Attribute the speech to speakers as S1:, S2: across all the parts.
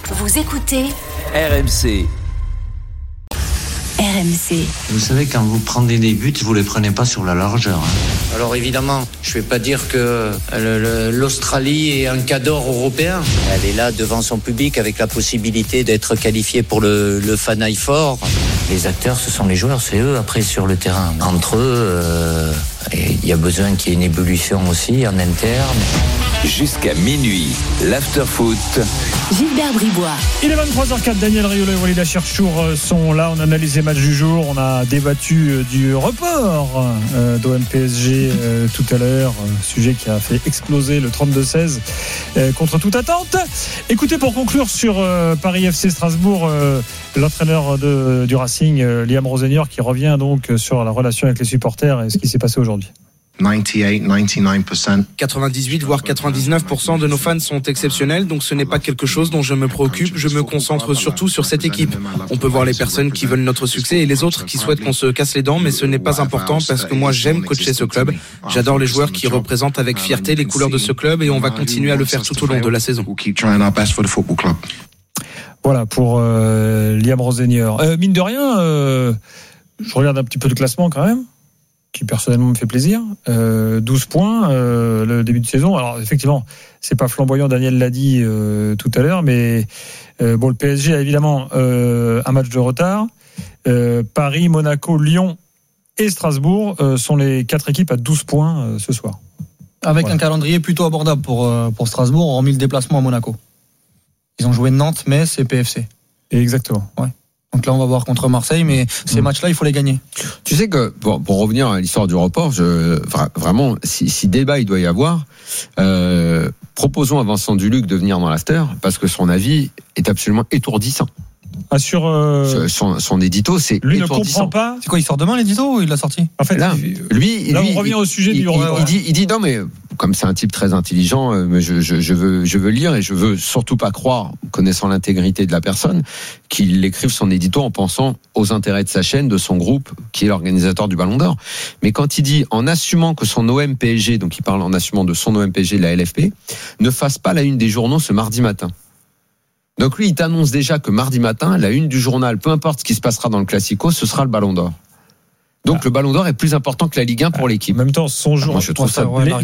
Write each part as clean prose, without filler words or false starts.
S1: Vous écoutez
S2: RMC.
S1: RMC.
S3: Vous savez, quand vous prenez des buts, vous les prenez pas sur la largeur.
S4: Alors évidemment, je vais pas dire que l'Australie est un cadeau européen. Elle est là devant son public avec la possibilité d'être qualifiée pour le Final Four. Les acteurs, ce sont les joueurs, c'est eux après sur le terrain. Entre eux, il y a besoin qu'il y ait une évolution aussi en interne.
S2: Jusqu'à minuit, l'after-foot.
S1: Gilbert Bribois.
S5: Il est 23h04, Daniel Riolo et Walid Cherchour sont là. On analyse les matchs du jour. On a débattu du report d'OM PSG tout à l'heure. Sujet qui a fait exploser le 32-16 contre toute attente. Écoutez, pour conclure sur Paris FC Strasbourg, l'entraîneur du Racing, Liam Rosenior, qui revient donc sur la relation avec les supporters et ce qui s'est passé aujourd'hui.
S6: 98 voire 99% de nos fans sont exceptionnels, donc ce n'est pas quelque chose dont je me préoccupe. Je me concentre surtout sur cette équipe. On peut voir les personnes qui veulent notre succès et les autres qui souhaitent qu'on se casse les dents, mais ce n'est pas important parce que moi j'aime coacher ce club. J'adore les joueurs qui représentent avec fierté les couleurs de ce club et on va continuer à le faire tout au long de la saison.
S5: Voilà pour Liam Rosenior. Mine de rien, je regarde un petit peu le classement quand même, qui personnellement me fait plaisir. 12 points le début de saison. Alors effectivement, c'est pas flamboyant, Daniel l'a dit tout à l'heure, mais le PSG a évidemment un match de retard. Paris, Monaco, Lyon et Strasbourg sont les 4 équipes à 12 points ce soir.
S7: Avec un calendrier plutôt abordable pour Strasbourg, hormis le déplacement à Monaco. Ils ont joué Nantes, Metz et PFC.
S5: Exactement.
S7: Ouais. Donc là, on va voir contre Marseille, mais ces matchs-là, il faut les gagner.
S8: Tu sais que, pour revenir à l'histoire du report, vraiment, si débat il doit y avoir, proposons à Vincent Duluc de venir dans l'after, parce que son avis est absolument étourdissant.
S5: Sur
S8: son édito, c'est
S5: lui
S8: étourdissant.
S5: Ne comprend pas.
S7: C'est quoi, il sort demain l'édito ou il l'a sorti?
S5: En fait,
S8: là,
S5: on revient au sujet du report.
S8: Il dit non, mais comme c'est un type très intelligent, mais je veux lire et je veux surtout pas croire, connaissant l'intégrité de la personne, qu'il écrive son édito en pensant aux intérêts de sa chaîne, de son groupe, qui est l'organisateur du Ballon d'Or. Mais quand il dit en assumant que son OM PSG, donc il parle en assumant de son OM PSG, la LFP, ne fasse pas la une des journaux ce mardi matin. Donc lui, il t'annonce déjà que mardi matin, la une du journal, peu importe ce qui se passera dans le Classico, ce sera le Ballon d'Or. Donc le Ballon d'Or est plus important que la Ligue 1 pour l'équipe.
S5: En même temps, son journal.
S8: Moi, je trouve ça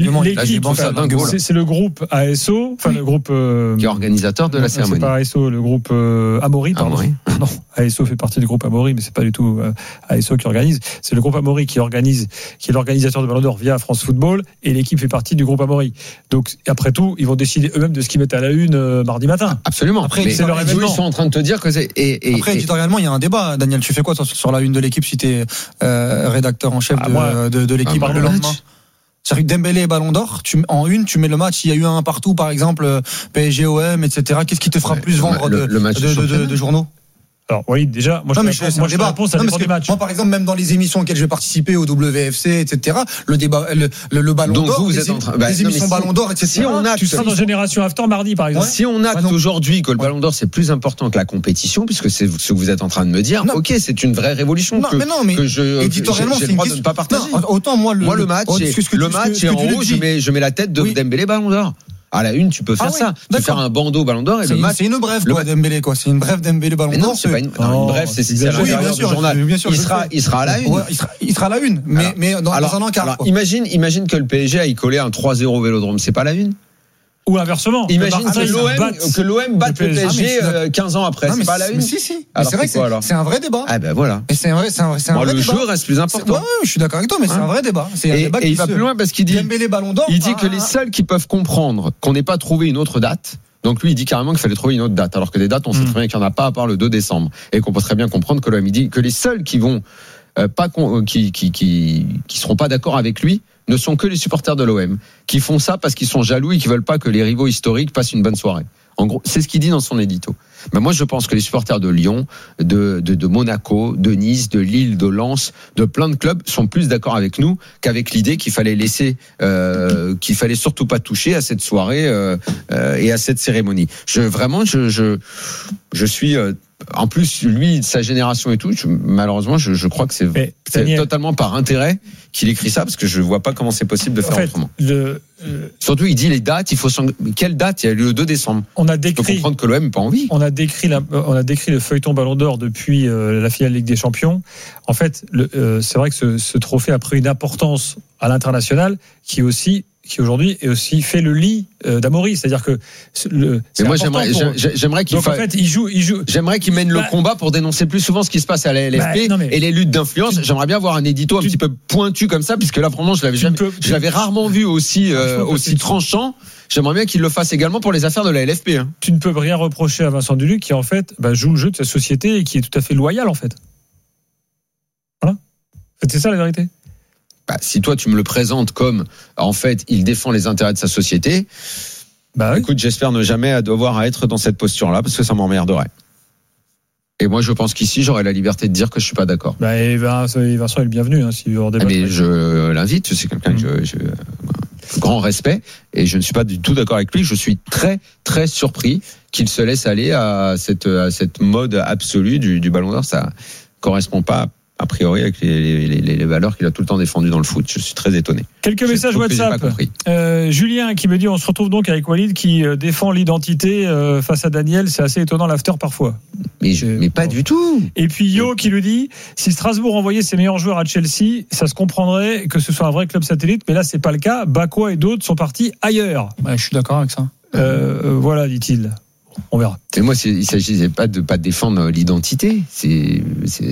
S5: dingue. C'est le groupe ASO, enfin le groupe
S8: qui est organisateur de la cérémonie.
S5: C'est pas ASO, le groupe Amaury, pardon. Non, ASO fait partie du groupe Amaury, mais c'est pas du tout ASO qui organise. C'est le groupe Amaury qui organise, qui est l'organisateur du Ballon d'Or via France Football, et l'équipe fait partie du groupe Amaury. Donc après tout, ils vont décider eux-mêmes de ce qu'ils mettent à la une mardi matin.
S8: Absolument.
S7: Après,
S8: c'est leur événement. Ils sont en train de te dire que c'est.
S7: Après, éditorialement, il y a un débat. Daniel, tu fais quoi sur la une de l'équipe si t'es rédacteur en chef de l'équipe le lendemain? C'est-à-dire que Dembélé et Ballon d'Or, en une, tu mets le match, il y a eu un partout, par exemple, PSG, OM, etc. Qu'est-ce qui te fera plus vendre de journaux?
S5: Alors oui, déjà, moi je réponds, ça dépend du match.
S7: Moi, par exemple, même dans les émissions auxquelles je vais participer, au WFC, etc., le débat, le Ballon
S8: donc
S7: d'Or,
S8: vous êtes en train,
S7: les émissions Ballon d'Or, etc.
S8: Si on acte,
S5: tu seras dans Génération After mardi, par exemple.
S8: Si on acte aujourd'hui que le Ballon d'Or c'est plus important que la compétition, puisque c'est ce que vous êtes en train de me dire, ok, c'est une vraie révolution que
S7: éditorialement,
S8: j'ai le droit de ne pas partager.
S7: Autant moi,
S8: le match est en rouge, je mets la tête de Dembélé Ballon d'Or. À la une, tu peux faire ça. Tu peux faire un bandeau Ballon d'Or et le match.
S7: C'est une brève, quoi, Dembélé, quoi. C'est une brève Dembélé Ballon d'Or.
S8: Non, c'est pas une brève, c'est à l'intérieur du journal. Il sera à la une.
S7: Il sera à la une. Mais dans un encart.
S8: Alors, imagine que le PSG aille coller un 3-0 au Vélodrome. C'est pas la une?
S5: Ou inversement.
S8: Imagine que l'OM batte le PSG 15 ans après. C'est pas la une.
S7: Si. C'est vrai que c'est un vrai débat.
S8: Ah ben voilà.
S7: Et c'est un vrai débat.
S8: Le jeu reste plus important.
S7: Ouais, je suis d'accord avec toi, mais c'est un vrai débat.
S8: Et il va plus loin parce qu'il dit que les seuls qui peuvent comprendre qu'on n'ait pas trouvé une autre date. Donc lui, il dit carrément qu'il fallait trouver une autre date, alors que des dates, on sait très bien qu'il n'y en a pas à part le 2 décembre. Et qu'on peut très bien comprendre que l'OM, il dit que les seuls qui vont qui seront pas d'accord avec lui ne sont que les supporters de l'OM, qui font ça parce qu'ils sont jaloux et qui veulent pas que les rivaux historiques passent une bonne soirée. En gros, c'est ce qu'il dit dans son édito. Mais moi, je pense que les supporters de Lyon, de Monaco, de Nice, de Lille, de Lens, de plein de clubs sont plus d'accord avec nous qu'avec l'idée qu'il fallait qu'il fallait surtout pas toucher à cette soirée et à cette cérémonie. Je suis en plus, lui, sa génération et tout, malheureusement, je crois que c'est totalement par intérêt qu'il écrit ça, parce que je vois pas comment c'est possible de faire autrement. Surtout, il dit les dates, quelle date? Il y a eu le 2 décembre. Je peux comprendre que l'OM n'a pas envie.
S5: On a décrit le feuilleton Ballon d'Or depuis la finale Ligue des Champions. En fait, c'est vrai que ce trophée a pris une importance à l'international qui aujourd'hui est aussi fait le lit d'Amaury, c'est-à-dire que
S8: mais moi j'aimerais qu'il j'aimerais qu'il mène le combat pour dénoncer plus souvent ce qui se passe à la LFP et les luttes d'influence. J'aimerais bien avoir un édito un petit peu pointu comme ça, puisque là franchement je l'avais rarement vu aussi tranchant. J'aimerais bien qu'il le fasse également pour les affaires de la LFP.
S5: Tu ne peux rien reprocher à Vincent Duluc qui en fait joue le jeu de sa société et qui est tout à fait loyal en fait. Voilà. C'est ça la vérité.
S8: Si toi tu me le présentes comme en fait il défend les intérêts de sa société, écoute, j'espère ne jamais devoir être dans cette posture-là, parce que ça m'emmerderait. Et moi je pense qu'ici j'aurai la liberté de dire que je suis pas d'accord.
S5: Et Vincent est le bienvenu s'il veut en débattre.
S8: Mais je l'invite, c'est quelqu'un que je grand respect, et je ne suis pas du tout d'accord avec lui. Je suis très très surpris qu'il se laisse aller à cette mode absolue du Ballon d'Or. Ça correspond pas a priori avec les valeurs qu'il a tout le temps défendues dans le foot. Je suis très étonné.
S5: Quelques messages WhatsApp. Julien qui me dit on se retrouve donc avec Walid qui défend l'identité face à Daniel. C'est assez étonnant l'after parfois.
S8: Mais pas du tout.
S5: Et puis Yo qui le dit, si Strasbourg envoyait ses meilleurs joueurs à Chelsea, ça se comprendrait que ce soit un vrai club satellite, mais là c'est pas le cas. Bakwa et d'autres sont partis ailleurs.
S7: Je suis d'accord avec ça.
S5: Voilà, dit-il. On verra.
S8: Mais moi, il s'agissait pas de défendre l'identité. C'est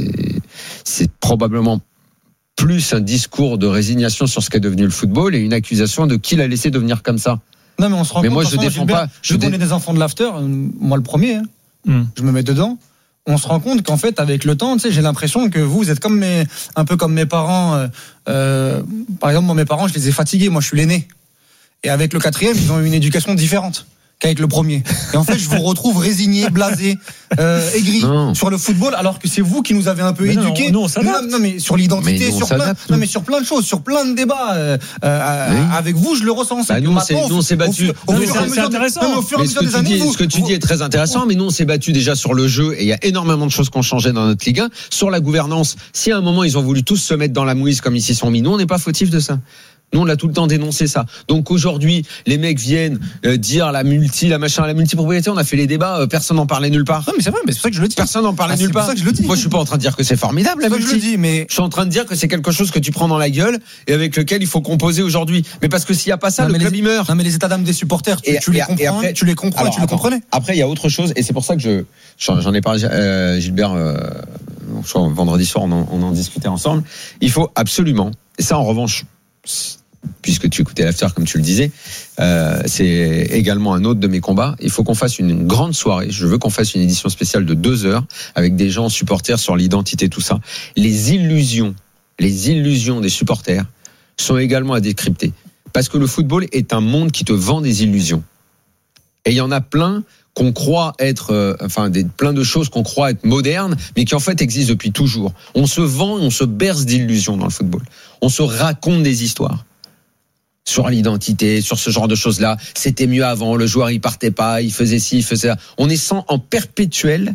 S8: probablement plus un discours de résignation sur ce qu'est devenu le football et une accusation de qui l'a laissé devenir comme ça.
S7: Non, mais on se rend compte.
S8: Moi, je défends pas.
S7: Je connais des enfants de l'after, moi le premier. Je me mets dedans. On se rend compte qu'en fait, avec le temps, j'ai l'impression que vous êtes un peu comme mes parents. Par exemple, moi, mes parents, je les ai fatigués. Moi, je suis l'aîné. Et avec le quatrième, ils ont eu une éducation différente qu'avec le premier. Et en fait, je vous retrouve résigné, blasé, aigri sur le football, alors que c'est vous qui nous avez un peu éduqués.
S5: Non,
S7: mais sur l'identité, sur plein de choses, sur plein de débats. Avec vous, je le ressens.
S8: Nous, on s'est battus.
S5: C'est intéressant.
S8: Ce que tu dis est très intéressant, mais nous, on s'est battus déjà sur le jeu, et il y a énormément de choses qui ont changé dans notre Ligue 1. Sur la gouvernance, si à un moment, ils ont voulu tous se mettre dans la mouise comme ils s'y sont mis, nous, on n'est pas fautifs de ça. Nous, on l'a tout le temps dénoncé ça. Donc aujourd'hui, les mecs viennent dire la multipropriété. On a fait les débats, personne n'en parlait nulle part.
S7: Non, mais c'est vrai, mais c'est pour ça que je le dis.
S8: Personne n'en parlait nulle part.
S7: C'est pour ça que je le dis.
S8: Moi, je suis pas en train de dire que c'est formidable.
S7: C'est ça que je le dis, mais
S8: je suis en train de dire que c'est quelque chose que tu prends dans la gueule et avec lequel il faut composer aujourd'hui. Mais parce que s'il y a pas ça, le club il meurt.
S7: Non, mais les états d'âme des supporters, tu les comprends, tu les comprenais.
S8: Après, il y a autre chose, et c'est pour ça que j'en ai parlé, Gilbert. Je crois vendredi soir, on en discutait ensemble. Il faut absolument, et ça en revanche, puisque tu écoutais l'after comme tu le disais, c'est également un autre de mes combats. Il faut qu'on fasse une grande soirée. Je veux qu'on fasse une édition spéciale de 2 heures avec des gens supporters sur l'identité, tout ça. Les illusions des supporters sont également à décrypter, parce que le football est un monde qui te vend des illusions. Et il y en a plein qu'on croit être, plein de choses qu'on croit être modernes, mais qui en fait existent depuis toujours. On se vend, on se berce d'illusions dans le football. On se raconte des histoires sur l'identité, sur ce genre de choses-là. C'était mieux avant, le joueur il partait pas, il faisait ci, il faisait ça. On est perpétuellement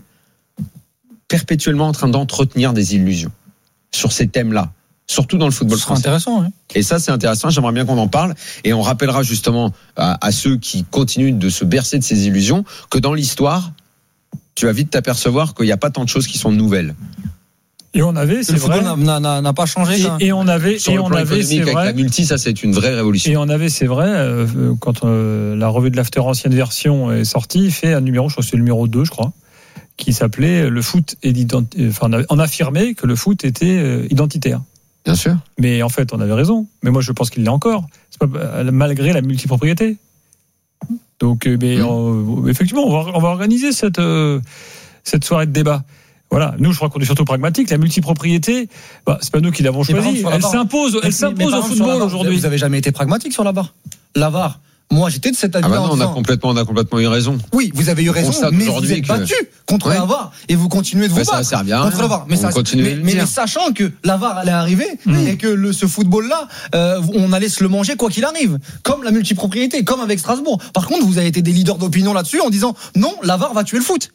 S8: en train d'entretenir des illusions sur ces thèmes-là, surtout dans le football français.
S7: C'est intéressant, hein.
S8: Et ça, c'est intéressant. J'aimerais bien qu'on en parle, et on rappellera justement à ceux qui continuent de se bercer de ces illusions que dans l'histoire, tu vas vite t'apercevoir qu'il n'y a pas tant de choses qui sont nouvelles.
S5: Et on avait, c'est vrai,
S7: le football n'a pas changé.
S5: Et on avait,
S8: sur le plan économique, avec la multi, ça c'est une vraie révolution.
S5: Et on avait, c'est vrai, quand la revue de l'After ancienne version est sortie, fait un numéro, je crois que c'est le numéro 2, je crois, qui s'appelait le foot on affirmait que le foot était identitaire.
S8: Bien sûr.
S5: Mais en fait, on avait raison. Mais moi, je pense qu'il l'est encore. C'est pas, malgré la multipropriété. Donc, effectivement, on va organiser cette soirée de débat. Voilà, nous je crois qu'on est surtout pragmatique. La multipropriété, c'est pas nous qui l'avons choisi. Elle s'impose au football aujourd'hui.
S7: Vous avez jamais été pragmatique sur la VAR. La VAR. Moi, j'étais de cet avis.
S8: On a complètement eu raison.
S7: Oui, vous avez eu raison, mais vous êtes battu contre la VAR et vous continuez de vous battre.
S8: Ça sert bien
S7: contre la VAR. Mais sachant que la VAR allait arriver et que ce football-là, on allait se le manger quoi qu'il arrive, comme la multipropriété, comme avec Strasbourg. Par contre, vous avez été des leaders d'opinion là-dessus en disant non, la VAR va tuer le foot.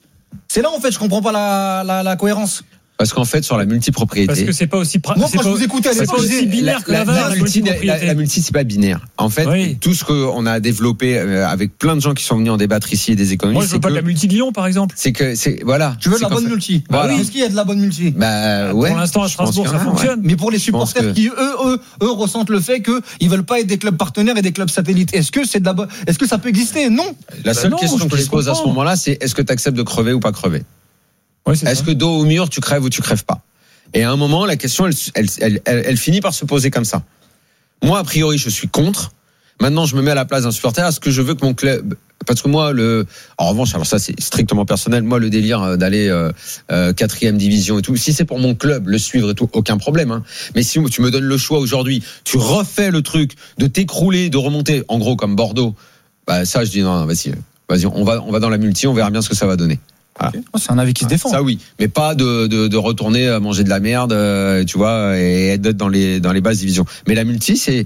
S7: C'est là en fait, je comprends pas la cohérence.
S8: Parce qu'en fait, sur la multipropriété.
S5: Parce que c'est pas aussi
S7: Moi, quand je vous écoutais à l'époque,
S5: aussi binaire que la
S8: multi, c'est pas binaire. En fait, tout ce qu'on a développé avec plein de gens qui sont venus en débattre ici et des économistes.
S5: Moi, je veux pas de la multi de Lyon, par exemple.
S8: Voilà.
S7: Tu veux de la bonne multi.
S8: Voilà.
S7: Est-ce qu'il y a de la bonne multi?
S8: Ouais.
S5: Pour l'instant, à Strasbourg, ça fonctionne.
S7: Mais pour les supporters qui, eux, ressentent le fait qu'ils veulent pas être des clubs partenaires et des clubs satellites. Est-ce que ça peut exister? Non.
S8: La seule question qui se pose à ce moment-là, c'est est-ce que tu acceptes de crever ou pas crever? Est-ce que dos au mur, tu crèves ou tu crèves pas? Et à un moment, la question, elle finit par se poser comme ça. Moi, a priori, je suis contre. Maintenant, je me mets à la place d'un supporter. Est-ce que je veux que mon club... Parce que moi, en revanche, alors ça, c'est strictement personnel. Moi, le délire d'aller 4e division et tout, si c'est pour mon club, le suivre et tout, aucun problème. Hein. Mais si tu me donnes le choix aujourd'hui, tu refais le truc de t'écrouler, de remonter, en gros, comme Bordeaux, ça, je dis non, vas-y, on va dans la multi, on verra bien ce que ça va donner. Voilà.
S7: C'est un avis qui se défend.
S8: Ça oui, mais pas de retourner manger de la merde, tu vois, et d'être dans les basses divisions. Mais la multi, c'est,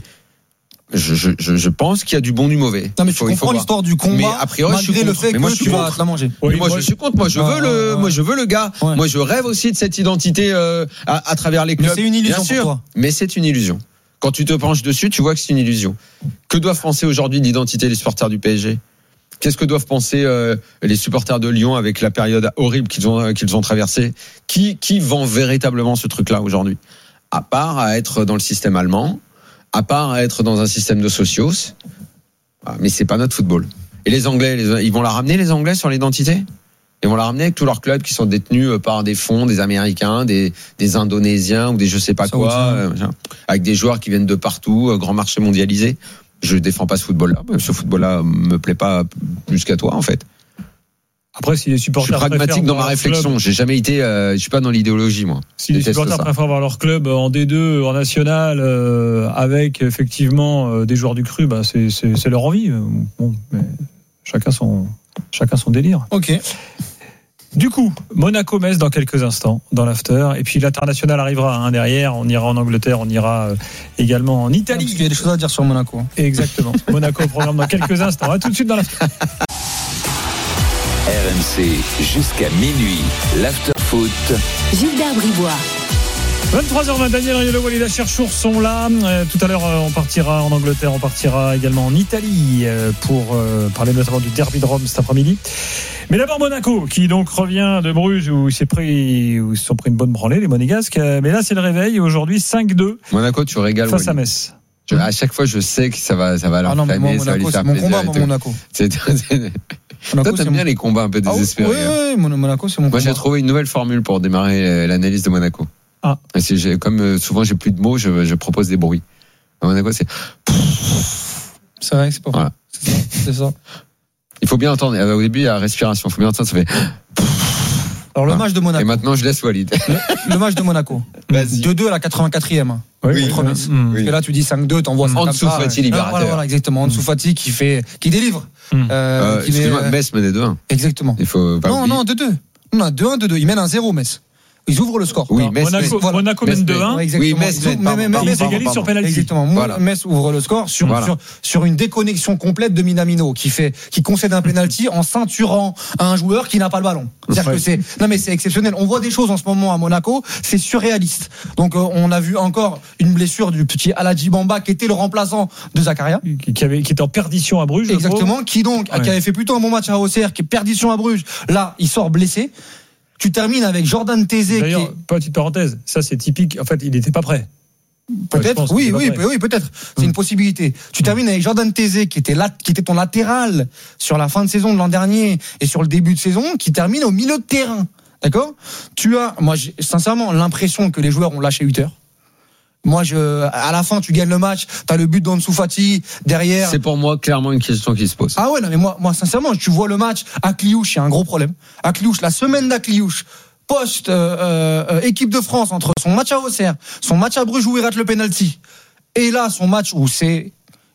S8: je pense qu'il y a du bon du mauvais.
S7: Non mais tu comprends l'histoire du combat. Mais
S8: a priori,
S7: malgré le fait que tu vas te la manger.
S8: Oui, moi je suis contre. Moi je veux le gars. Ouais. Moi je rêve aussi de cette identité à travers les clubs.
S7: Mais c'est une illusion
S8: bien sûr,
S7: pour toi.
S8: Mais c'est une illusion. Quand tu te penches dessus, tu vois que c'est une illusion. Que doivent penser aujourd'hui l'identité des supporters du PSG? Qu'est-ce que doivent penser les supporters de Lyon avec la période horrible qu'ils ont traversée? Qui vend véritablement ce truc-là aujourd'hui? À part à être dans le système allemand, à part à être dans un système de socios, mais c'est pas notre football. Et les Anglais, ils vont la ramener, les Anglais, sur l'identité? Ils vont la ramener avec tous leurs clubs qui sont détenus par des fonds, des Américains, des Indonésiens ou des je sais pas quoi, avec des joueurs qui viennent de partout, grand marché mondialisé. Je défends pas ce football-là. Ce football-là me plaît pas plus qu'à toi, en fait.
S5: Après, si les supporters,
S8: je suis pragmatique dans ma réflexion. J'ai jamais été, je suis pas dans l'idéologie, moi.
S5: Si les supporters préfèrent avoir leur club en D2, en national, avec effectivement des joueurs du cru, c'est leur envie. Bon, mais chacun son délire.
S7: Ok.
S5: Du coup, Monaco-Metz dans quelques instants, dans l'after. Et puis l'international arrivera derrière. On ira en Angleterre, on ira également en Italie.
S7: Parce qu'il y a des choses à dire sur Monaco.
S5: Exactement. Monaco au programme dans quelques instants. À tout de suite dans l'after.
S2: RMC jusqu'à minuit. L'after foot.
S1: Gilbert Bribois.
S5: 23h20, Daniel Riolo, Walid Cherchour sont là. Tout à l'heure, on partira en Angleterre, on partira également en Italie pour parler notamment du derby de Rome cet après-midi. Mais d'abord Monaco, qui donc revient de Bruges où ils se sont pris une bonne branlée, les Monégasques. Mais là, c'est le réveil. Aujourd'hui, 5-2.
S8: Monaco, tu régales.
S5: Face à Metz.
S8: À chaque fois, je sais que ça va leur
S7: flamer, ça va lui faire plaisir. C'est mon combat, Monaco.
S8: Toi, t'aimes bien les combats un peu désespérés.
S7: Oui, Monaco, c'est mon combat.
S8: Moi, j'ai trouvé une nouvelle formule pour démarrer l'analyse de Monaco. Comme souvent j'ai plus de mots, je propose des bruits. À Monaco, c'est
S7: vrai que c'est pas
S8: voilà.
S7: C'est ça.
S8: Il faut bien entendre. Au début, il y a la respiration. Il faut bien entendre. Ça fait.
S7: Alors le match de Monaco.
S8: Et maintenant, je laisse Walid.
S7: Le match de Monaco. 2-2 à la 84e.
S8: Oui.
S7: Parce que là, tu dis 5-2, t'envoies ça.
S8: En dessous Fati libérateur.
S7: Voilà, exactement. En dessous Fati qui délivre.
S8: Excuse-moi, Metz menait 2-1.
S7: Exactement.
S8: Il faut pas oublier.
S7: Non, 2-2. Non, 2-1-2-2. Ils mènent 1-0, Metz. Ils ouvrent le score.
S8: Oui,
S5: Monaco mène 2-1.
S8: Oui, Metz
S5: égalise sur penalty.
S7: Exactement.
S8: Voilà.
S7: Metz ouvre le score sur une déconnexion complète de Minamino qui concède un penalty en ceinturant un joueur qui n'a pas le ballon. C'est-à-dire que c'est exceptionnel. On voit des choses en ce moment à Monaco, c'est surréaliste. Donc on a vu encore une blessure du petit Aladji Bamba qui était le remplaçant de Zakaria,
S5: qui était en perdition à Bruges.
S7: Exactement, qui avait fait plutôt un bon match à Auxerre, qui est perdition à Bruges. Là, il sort blessé. Tu termines avec Jordan Tézé.
S5: D'ailleurs, petite parenthèse, ça c'est typique. En fait, il n'était pas prêt.
S7: Peut-être, oui, peut-être. C'est une possibilité. Tu termines avec Jordan Tézé, qui était ton latéral sur la fin de saison de l'an dernier et sur le début de saison, qui termine au milieu de terrain. D'accord? Moi, j'ai sincèrement l'impression que les joueurs ont lâché 8 heures. Moi, à la fin, tu gagnes le match, t'as le but d'Ansu Fati derrière.
S8: C'est pour moi clairement une question qui se pose.
S7: Ah ouais, non, mais moi, sincèrement, tu vois le match à Cliouche, il y a un gros problème. À Cliouche, la semaine d'Acliouche, post équipe de France, entre son match à Auxerre, son match à Bruges où il rate le penalty, et là, son match où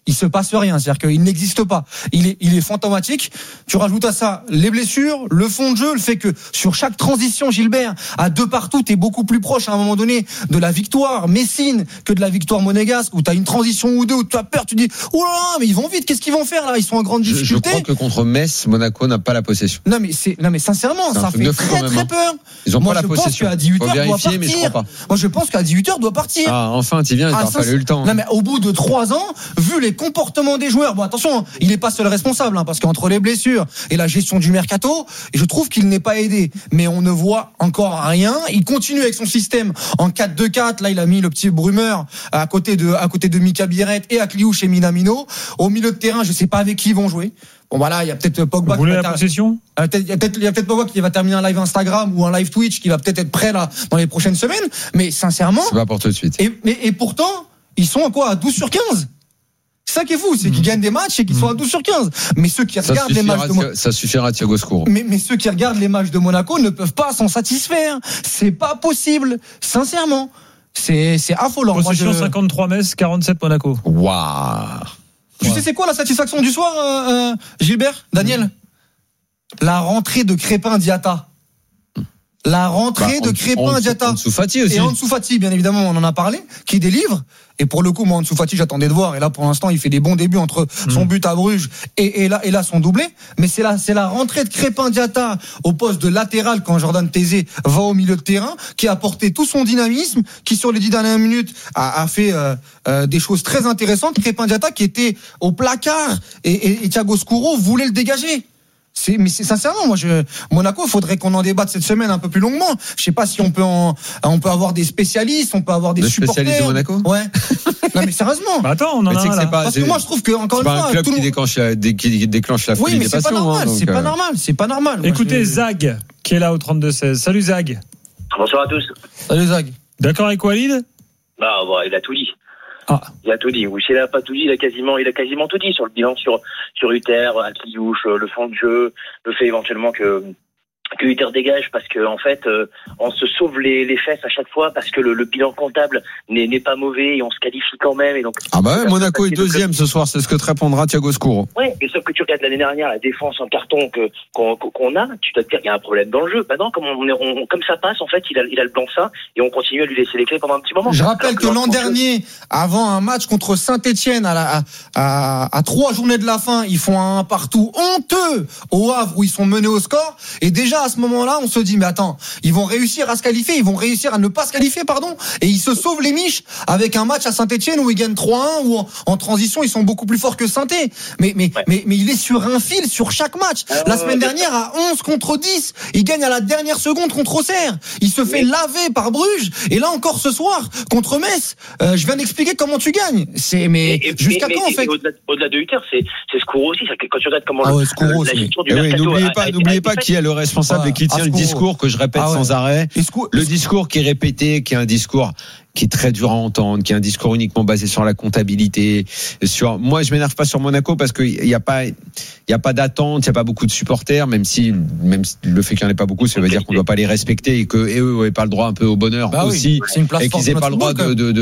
S7: il se passe rien. C'est-à-dire qu'il n'existe pas. Il est fantomatique. Tu rajoutes à ça les blessures, le fond de jeu, le fait que sur chaque transition, Gilbert, à 2 partout, t'es beaucoup plus proche à un moment donné de la victoire messine que de la victoire monégasque, où t'as une transition ou deux, où tu as peur, tu dis, oh là là, mais ils vont vite, qu'est-ce qu'ils vont faire là? Ils sont en grande difficulté.
S8: Je crois que contre Metz, Monaco n'a pas la possession.
S7: Non mais sincèrement, ça fait très peur.
S8: Ils ont pas la possession.
S7: Moi, je pense qu'à 18h, doit
S8: vérifier, mais je crois pas.
S7: Moi, je pense qu'à 18h, doit partir.
S8: Ah, enfin, t'y viens, il t'aura fallu le temps.
S7: Non, mais au bout de 3 ans, vu les comportements des joueurs, bon, attention, il n'est pas seul responsable, hein, parce qu'entre les blessures et la gestion du mercato, je trouve qu'il n'est pas aidé. Mais on ne voit encore rien. Il continue avec son système en 4-2-4. Là, il a mis le petit Brumeur à côté de Mika Biret et Akliouche et Minamino. Au milieu de terrain, je sais pas avec qui ils vont jouer. Bon, voilà, il y a peut-être Pogba.
S5: Vous voulez la possession?
S7: Il y a peut-être Pogba qui va terminer un live Instagram ou un live Twitch qui va peut-être être prêt là dans les prochaines semaines. Mais sincèrement.
S8: C'est pas pour tout de suite.
S7: Et pourtant, ils sont à quoi? À 12 sur 15? C'est ça qui est fou, c'est qu'ils gagnent des matchs et qu'ils sont à 12 sur 15. Mais ceux qui regardent les matchs
S8: ça suffira à Thiago Scuro.
S7: Mais ceux qui regardent les matchs de Monaco ne peuvent pas s'en satisfaire. C'est pas possible. Sincèrement. C'est affolant.
S5: Possession 53 Metz, 47 Monaco.
S8: Waouh.
S7: Tu sais c'est quoi la satisfaction du soir, Gilbert, Daniel? La rentrée de Crépin Diatta. La rentrée de Crépin Diatta.
S8: Ansu Fati aussi.
S7: Et Ansu Fati, bien évidemment, on en a parlé, qui délivre. Et pour le coup, moi, Ansu Fati, j'attendais de voir. Et là, pour l'instant, il fait des bons débuts entre son but à Bruges et là, son doublé. Mais c'est la rentrée de Crépin Diatta au poste de latéral quand Jordan Tézé va au milieu de terrain, qui a apporté tout son dynamisme, qui sur les 10 dernières minutes a fait des choses très intéressantes. Crépin Diatta qui était au placard et Thiago Scuro voulait le dégager. Mais sincèrement, Monaco, il faudrait qu'on en débatte cette semaine un peu plus longuement. Je sais pas si on peut avoir des spécialistes, on peut avoir des supporters.
S8: Spécialistes de Monaco?
S7: Ouais. Non, mais sérieusement.
S5: Bah attends, on en a un là.
S7: Parce que moi, je trouve que, encore une fois.
S8: C'est pas un club qui déclenche la folie des passions.
S7: C'est pas normal, c'est pas normal.
S5: Écoutez, Zag, qui est là au 32-16. Salut Zag.
S9: Bonsoir à tous.
S7: Salut Zag.
S5: D'accord avec Walid?
S9: Bah, il a tout dit.
S5: Ah.
S9: Il a tout dit. Oui, s'il n'a pas tout dit, il a quasiment tout dit sur le bilan sur Hutter, Akliouche, le fond de jeu, le fait éventuellement que Hutter dégage parce que en fait on se sauve les fesses à chaque fois parce que le bilan comptable n'est pas mauvais et on se qualifie quand même et donc
S8: Monaco est deuxième ce soir, c'est ce que te répondra Thiago Scuro.
S9: Ouais, mais sauf que tu regardes l'année dernière la défense en carton qu'on a, tu dois te dire qu'il y a un problème dans le jeu. Maintenant comme ça passe en fait, il a le blanc-seing et on continue à lui laisser les clés pendant un petit moment.
S7: Je rappelle que l'an dernier, avant un match contre Saint-Etienne à 3 journées de la fin, ils font un partout honteux au Havre où ils sont menés au score et déjà à ce moment-là, on se dit mais attends, ils vont réussir à se qualifier, ils vont réussir à ne pas se qualifier, et ils se sauvent les miches avec un match à Saint-Etienne où ils gagnent 3-1 où en transition ils sont beaucoup plus forts que Saint-Etienne. Mais il est sur un fil sur chaque match. La semaine dernière à 11 contre 10, il gagne à la dernière seconde contre Auxerre. Il se fait laver par Bruges et là encore ce soir contre Metz. Je viens d'expliquer comment tu gagnes. Jusqu'à quand en fait?
S9: Au-delà de Hutter, c'est Scuro aussi. Quand tu regardes comment la gestion du
S8: mercato. N'oubliez pas qui est le responsable et qui tient le discours que je répète sans arrêt. Le discours qui est répété, qui est un discours qui est très dur à entendre, qui est un discours uniquement basé sur la comptabilité. Moi, je m'énerve pas sur Monaco parce qu'il y a pas d'attente, il y a pas beaucoup de supporters, même si le fait qu'il n'y en ait pas beaucoup, ça veut dire qu'on doit pas les respecter et que eux n'aient pas le droit un peu au bonheur aussi, et qu'ils aient pas le droit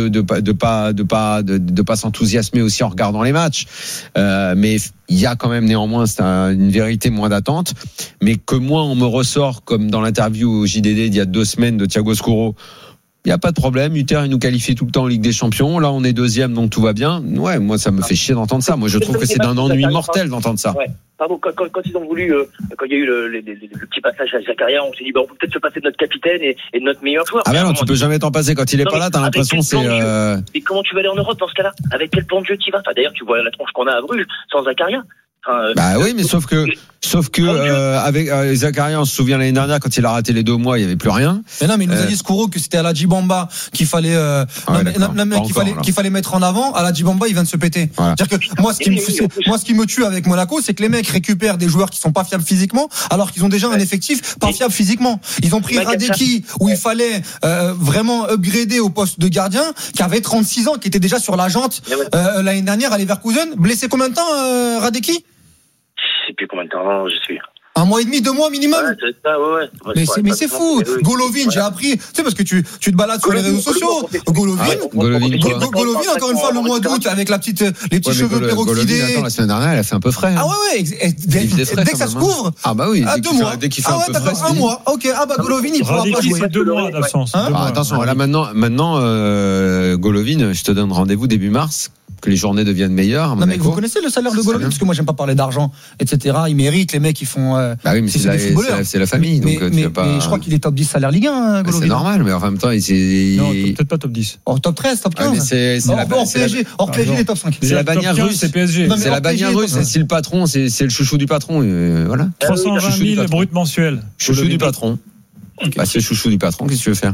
S8: de pas s'enthousiasmer aussi en regardant les matchs. Mais il y a quand même néanmoins une vérité moins d'attente, mais que moi on me ressort comme dans l'interview au JDD d'il y a 2 semaines de Thiago Scuro. Il n'y a pas de problème, Hutter il nous qualifie tout le temps en Ligue des Champions, là on est deuxième donc tout va bien. Ouais, moi ça me fait chier d'entendre ça, moi je trouve que c'est d'un ennui mortel d'entendre ça.
S9: Ouais. Pardon, quand ils ont voulu, quand il y a eu le petit passage à Zakaria, on s'est dit on peut peut-être se passer de notre capitaine et de notre meilleur joueur.
S8: Ah ben non, tu peux jamais t'en passer quand il est pas là, t'as l'impression c'est.
S9: Et comment tu vas aller en Europe dans ce cas-là? Avec quel plan de jeu tu vas? D'ailleurs, tu vois la tronche qu'on a à Bruges sans Zakaria.
S8: Oui, mais sauf que avec Zakaria, on se souvient l'année dernière quand il a raté les 2 mois, il y avait plus rien.
S7: Mais non, mais il nous a dit Scuro que c'était à la Djibamba qu'il fallait qu'il fallait mettre en avant. À la Djibamba, il vient de se péter. Voilà. C'est-à-dire que moi ce qui me tue avec Monaco, c'est que les mecs récupèrent des joueurs qui sont pas fiables physiquement, alors qu'ils ont déjà un effectif pas fiable physiquement. Ils ont pris Radeki où il fallait vraiment upgrader au poste de gardien, qui avait 36 ans, qui était déjà sur la jante l'année dernière à Leverkusen. Blessé combien de temps, Radeki?
S9: Je sais plus combien de temps je suis.
S7: 1 mois et demi, 2 mois minimum.
S9: Ouais, c'est ça, ouais.
S7: Mais c'est fou. Golovin, j'ai appris. Tu sais, parce que tu te balades sur les réseaux sociaux. Golovin, encore une fois, le mois d'août, avec les petits cheveux peroxydés.
S8: Attends, la semaine dernière, elle a fait un peu frais.
S7: Ah ouais. Dès que ça se couvre.
S8: Ah bah oui.
S7: 2 mois.
S8: Dès qu'il fait un peu frais.
S7: 1 mois. Ok. Ah bah Golovin, il pourra pas jouer.
S5: C'est 2 mois d'absence.
S8: Attention, là maintenant, Golovin, je te donne rendez-vous début mars. Que les journées deviennent meilleures.
S7: Non, mais vous connaissez le salaire de Golovin? Parce que moi, j'aime pas parler d'argent, etc. Ils méritent, les mecs, ils font.
S8: Bah oui, mais c'est la famille.
S7: Mais je crois qu'il est top 10 salaire Ligue 1, Golovin.
S8: C'est normal, mais en même temps,
S5: non, peut-être pas top 10.
S7: Top 13, top 15.
S8: Mais c'est
S7: hors PSG, il est top 5.
S8: C'est la bannière russe, c'est PSG. C'est la bannière russe, c'est le patron, c'est le chouchou du patron. Voilà.
S5: 320 000 brut mensuels.
S8: Chouchou du patron. Bah, c'est le chouchou du patron, qu'est-ce que tu veux faire?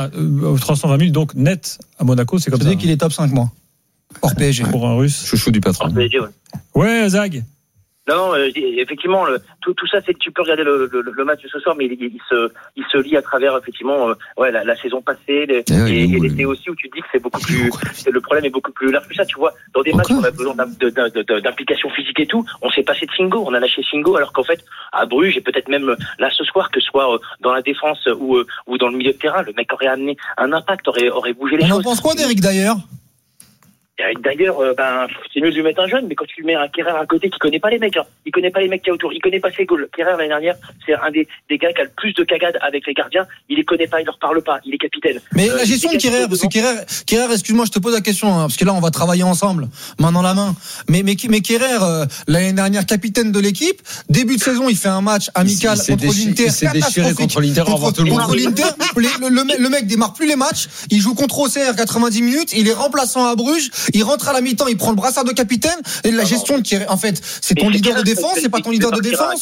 S5: 320 000, donc net à Monaco, c'est comme ça.
S7: Je dis qu'il est top 5, moi. Hors PSG.
S5: Pour un russe.
S8: Chouchou du patron.
S9: Hors PSG, ouais.
S5: Ouais, Zag.
S9: Non, effectivement, tout ça, c'est que tu peux regarder le match de ce soir, mais il se lie à travers effectivement, la saison passée et l'été aussi, où tu te dis que c'est beaucoup plus, le problème est beaucoup plus large que ça. Tu vois, dans des matchs où on a besoin d'implication physique et tout, on s'est passé de Singo, on a lâché Singo, alors qu'en fait, à Bruges et peut-être même là ce soir, que ce soit dans la défense ou dans le milieu de terrain, le mec aurait amené un impact, aurait bougé les choses.
S7: On en pense quoi d'Eric d'ailleurs?
S9: D'ailleurs, c'est mieux de lui mettre un jeune, mais quand tu lui mets un Kerrer à côté qui connaît pas les mecs, il connaît pas les mecs qui y a autour, il connaît pas ses goals. Kerrer l'année dernière, c'est un des gars qui a le plus de cagades avec les gardiens, il les connaît pas, il leur parle pas, il est capitaine.
S7: Mais la gestion de Kerrer, parce que Kerrer, excuse-moi, je te pose la question, parce que là on va travailler ensemble, main dans la main. Mais Kerrer, l'année dernière capitaine de l'équipe, début de saison, il fait un match amical contre l'Inter.
S8: Il s'est déchiré contre l'Inter avant tout le monde.
S7: Contre l'Inter, le mec démarre plus les matchs, il joue contre Auxerre 90 minutes, il est remplaçant à Bruges. Il rentre à la mi-temps, il prend le brassard de capitaine et la gestion qui en fait, c'est ton leader de défense, c'est pas ton leader de défense.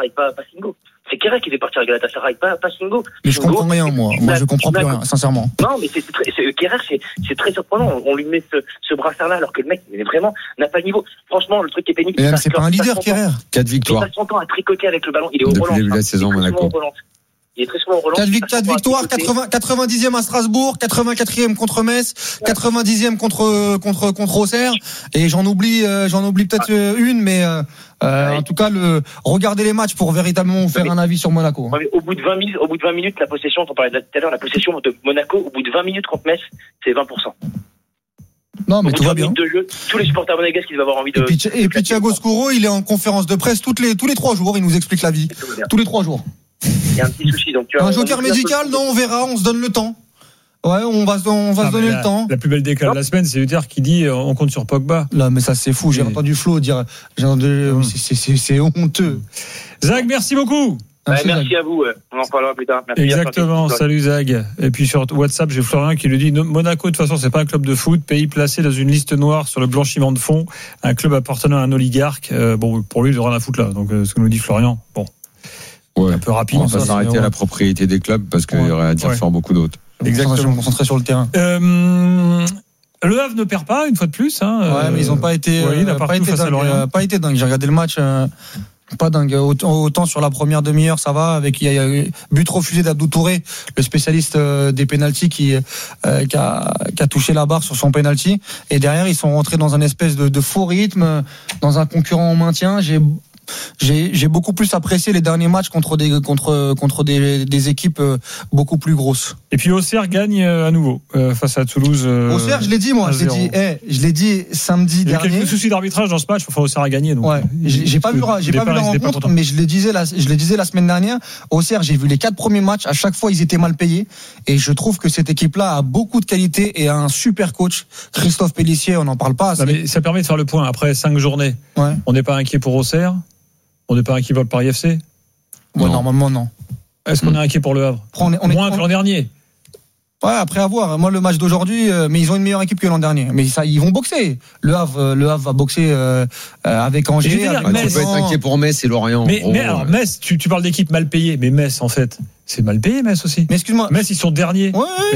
S9: C'est Kerrer qui fait partir à Galatasaray, pas Singo.
S7: Mais je comprends rien, moi je comprends plus rien, sincèrement.
S9: Non, mais Kerrer, c'est très surprenant. On lui met ce brassard-là alors que le mec n'a pas le niveau. Franchement, le truc qui est pénible.
S7: Mais c'est pas un leader, Kerrer.
S8: 4 victoires.
S9: Il passe son temps à tricoter avec le ballon. Il est au
S8: Depuis
S9: Roland.
S8: le début de la saison, Monaco.
S9: Il est très souvent au Roland.
S7: 4 victoires, 90e à Strasbourg, 84e contre Metz, 90e contre Auxerre, et j'en oublie peut-être une, mais en tout cas, regardez les matchs pour véritablement vous faire un avis sur Monaco.
S9: Ouais, au bout de 20 minutes, la possession, on parlait tout à l'heure, la possession de Monaco, au bout de 20 minutes contre Metz, c'est 20%.
S7: Non, mais tout va bien.
S9: De jeu, tous les supporters monégasques, ils vont avoir envie de.
S7: Et puis Thiago Scuro, il est en conférence de presse tous les 3 jours, il nous explique la vie. Tous les 3 jours.
S9: Il y a un petit souci. Donc,
S7: un joker médical, non, on verra, on se donne le temps. Ouais, on va se donner le temps.
S5: La plus belle décale de la semaine, c'est Uther qui dit on compte sur Pogba.
S7: Là, mais ça c'est fou. J'ai entendu Flo dire. C'est honteux.
S5: Zag, merci beaucoup.
S9: Merci à vous. On en parlera plus tard. Merci.
S5: Exactement. Salut Zag. Et puis sur WhatsApp, j'ai Florian qui lui dit Monaco, de toute façon, c'est pas un club de foot, pays placé dans une liste noire sur le blanchiment de fonds, un club appartenant à un oligarque. Bon, pour lui, il aura rien à foutre là. Donc, ce que nous dit Florian. Bon.
S8: Ouais.
S5: Un peu rapide.
S8: On va s'arrêter à la propriété des clubs parce qu'il y aurait à dire fort beaucoup d'autres.
S5: Exactement.
S7: Concentré sur le terrain.
S5: Le Havre ne perd pas une fois de plus.
S7: Ouais, mais ils n'ont pas été. Pas été dingue. J'ai regardé le match. Pas dingue. Autant sur la première demi-heure, ça va. Avec il y a eu but refusé d'Abdou Touré, le spécialiste des pénaltys qui a touché la barre sur son pénalty. Et derrière, ils sont rentrés dans un espèce de faux rythme, dans un concurrent au maintien. J'ai beaucoup plus apprécié les derniers matchs contre des équipes beaucoup plus grosses.
S5: Et puis Auxerre gagne à nouveau face à Toulouse.
S7: Auxerre, je l'ai dit moi, je l'ai dit samedi dernier.
S5: Il y a quelques soucis d'arbitrage dans ce match, enfin Auxerre a gagné. Donc,
S7: ouais, j'ai pas vu la rencontre, mais je le disais la semaine dernière. Auxerre, j'ai vu les 4 premiers matchs, à chaque fois ils étaient mal payés, et je trouve que cette équipe-là a beaucoup de qualité et a un super coach, Christophe Pélissier. On n'en parle pas.
S5: Mais ça permet de faire le point après 5 journées. Ouais. On n'est pas inquiet pour Auxerre. On n'est pas inquiet pour le Paris FC?
S7: Ouais, normalement, non.
S5: Est-ce qu'on est inquiet pour le Havre? Moins que l'an dernier?
S7: Ouais, après avoir. Moi, le match d'aujourd'hui, mais ils ont une meilleure équipe que l'an dernier. Mais ça, ils vont boxer. Le Havre va boxer avec Angers.
S8: Tu peux être inquiet pour Metz et Lorient.
S5: Mais alors, Metz, tu parles d'équipe mal payée, mais Metz, en fait, c'est mal payé, Metz aussi.
S7: Mais excuse-moi.
S5: Metz, ils sont derniers.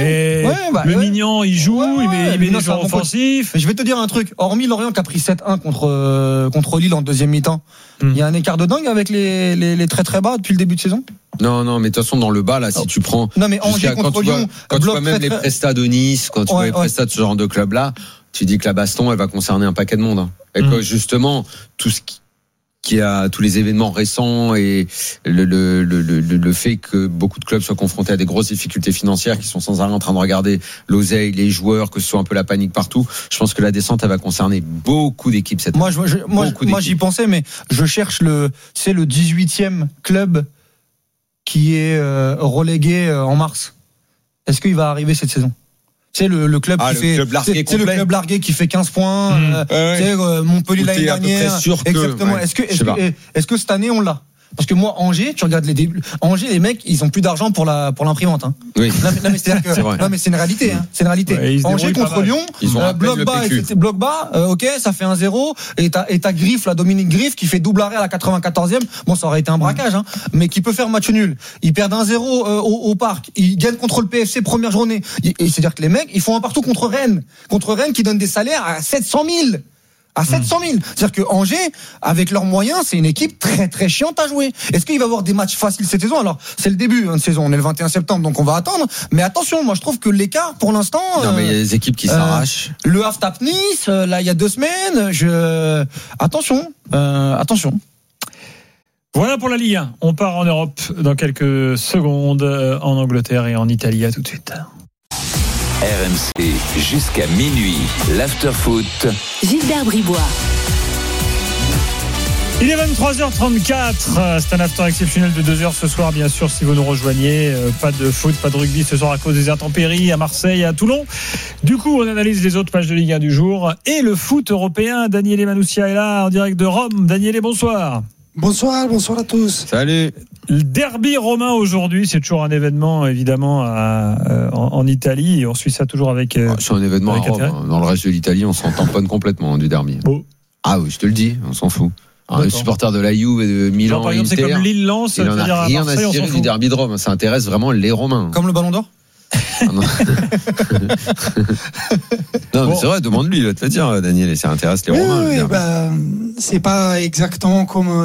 S5: Mignon, il joue, il met des joueurs offensifs.
S7: Mais je vais te dire un truc. Hormis Lorient qui a pris 7-1 contre Lille en deuxième mi-temps, il y a un écart de dingue avec les très très bas depuis le début de saison.
S8: Non, mais de toute façon, dans le bas, là, si tu prends.
S7: Non, mais Angers contre Lyon.
S8: Quand tu vois même les prestats de Nice, quand tu vois les prestats de ce genre de club-là, tu dis que la baston, elle va concerner un paquet de monde. Et que justement, tout ce qui a tous les événements récents et le fait que beaucoup de clubs soient confrontés à des grosses difficultés financières, qui sont sans arrêt en train de regarder l'oseille, les joueurs, que ce soit un peu la panique partout. Je pense que la descente, elle va concerner beaucoup d'équipes cette année.
S7: Moi, j'y pensais, mais je cherche le 18e club qui est relégué en mars. Est-ce qu'il va arriver cette saison? C'est le club qui fait
S8: club largué
S7: c'est le club largué qui fait 15 points. Montpellier l'année dernière. Exactement.
S8: Ouais,
S7: Est-ce que cette année on l'a? Parce que moi, Angers, tu regardes les débuts. Angers, les mecs, ils ont plus d'argent pour l'imprimante. Hein.
S8: Oui.
S7: Non, mais c'est une réalité. Hein. C'est une réalité.
S5: Ouais,
S7: Angers contre Lyon, bloc bas, ok, ça fait 1-0. Et t'as Griff, la Dominique Griff, qui fait double arrêt à la 94e. Bon, ça aurait été un braquage, hein, mais qui peut faire match nul. Ils perdent 1-0 au parc. Ils gagnent contre le PFC première journée. Et c'est-à-dire que les mecs, ils font un partout contre Rennes. Contre Rennes qui donne des salaires à 700 000. À 700 000. C'est-à-dire que Angers, avec leurs moyens, c'est une équipe très très chiante à jouer. Est-ce qu'il va y avoir des matchs faciles cette saison? Alors, c'est le début de saison, on est le 21 septembre, donc on va attendre. Mais attention, moi je trouve que l'écart, pour l'instant...
S8: Non, mais il y a des équipes qui s'arrachent.
S7: Le Havre tape Nice, là il y a 2 semaines. Attention.
S5: Voilà pour la Ligue 1. On part en Europe dans quelques secondes, en Angleterre et en Italie. À tout de suite.
S2: RMC jusqu'à minuit, l'after-foot.
S1: Gilbert Bribois.
S5: Il est 23h34. C'est un after exceptionnel de 2 heures ce soir, bien sûr, si vous nous rejoignez. Pas de foot, pas de rugby ce soir à cause des intempéries à Marseille et à Toulon. Du coup, on analyse les autres pages de Ligue 1 du jour et le foot européen. Daniele Manoussia est là en direct de Rome. Daniele, bonsoir.
S10: Bonsoir à tous.
S8: Salut.
S5: Le derby romain aujourd'hui, c'est toujours un événement évidemment en Italie et on suit ça toujours avec.
S8: C'est un événement à Rome. Dans le reste de l'Italie, on s'en tamponne complètement du derby.
S5: Bon.
S8: Ah oui, je te le dis, on s'en fout. Les supporters de la Juve et de Milan,
S5: genre, par exemple, c'est comme Lille-Lens,
S8: il n'en a rien à cirer du derby de Rome. Ça intéresse vraiment les Romains.
S7: Comme le Ballon d'Or.
S8: Non, mais c'est vrai, demande-lui, il va te le dire, Daniel, et ça intéresse les Romains.
S10: C'est pas exactement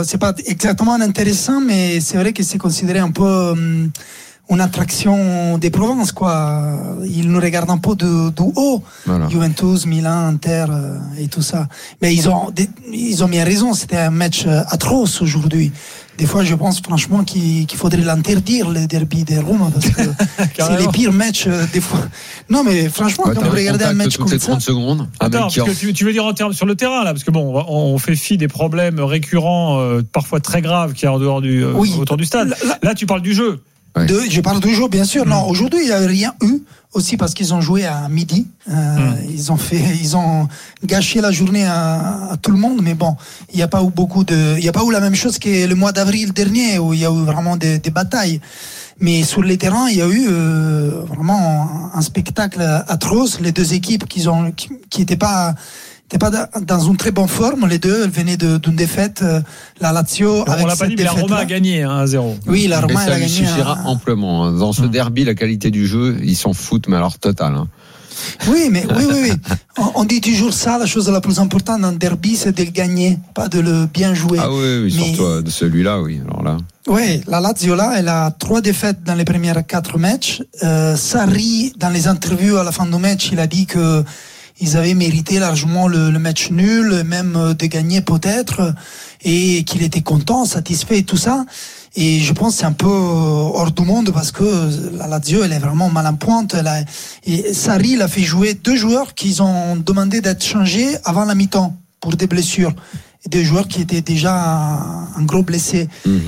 S10: intéressant, mais c'est vrai que c'est considéré un peu une attraction des provinces, quoi. Ils nous regardent un peu du haut. Voilà. Juventus, Milan, Inter et tout ça. Mais ils ont bien raison, c'était un match atroce aujourd'hui. Des fois, je pense franchement qu'il faudrait l'interdire, le derby de Rome, parce que c'est les pires matchs des fois. Non, mais franchement, quand vous regardez un match comme ça...
S8: 30 secondes.
S5: Attends, parce que tu veux dire en termes sur le terrain, là, parce que bon, on fait fi des problèmes récurrents, parfois très graves, qu'il y a en dehors autour du stade. Là, tu parles du jeu.
S10: Ouais. Je parle du jeu, bien sûr. Non, aujourd'hui, il n'y a rien eu. Aussi parce qu'ils ont joué à midi. Ils ont gâché la journée à tout le monde. Mais bon, il n'y a pas eu la même chose que le mois d'avril dernier où il y a eu vraiment des batailles. Mais sur les terrains, il y a eu vraiment un spectacle atroce. Les deux équipes qui n'étaient pas dans une très bonne forme, les deux, elles venaient d'une défaite, la Lazio.
S5: On l'a pas dit, mais la Roma a gagné 1-0.
S10: Oui, la Roma a gagné.
S8: Ça suffira amplement. Dans ce derby, la qualité du jeu, ils s'en foutent, mais alors total.
S10: Oui, mais oui. On dit toujours ça, la chose la plus importante dans le derby, c'est de le gagner, pas de le bien jouer.
S8: Ah oui, surtout de celui-là, oui. Alors là.
S10: Oui, la Lazio là, elle a 3 défaites dans les premiers 4 matchs. Sarri, dans les interviews à la fin du match, il a dit que ils avaient mérité largement le match nul, même de gagner peut-être, et qu'il était content, satisfait et tout ça. Et je pense que c'est un peu hors du monde parce que la Lazio, elle est vraiment mal en pointe. Et Sarri, il a fait jouer 2 joueurs qui ont demandé d'être changés avant la mi-temps pour des blessures. Et 2 joueurs qui étaient déjà un gros blessé.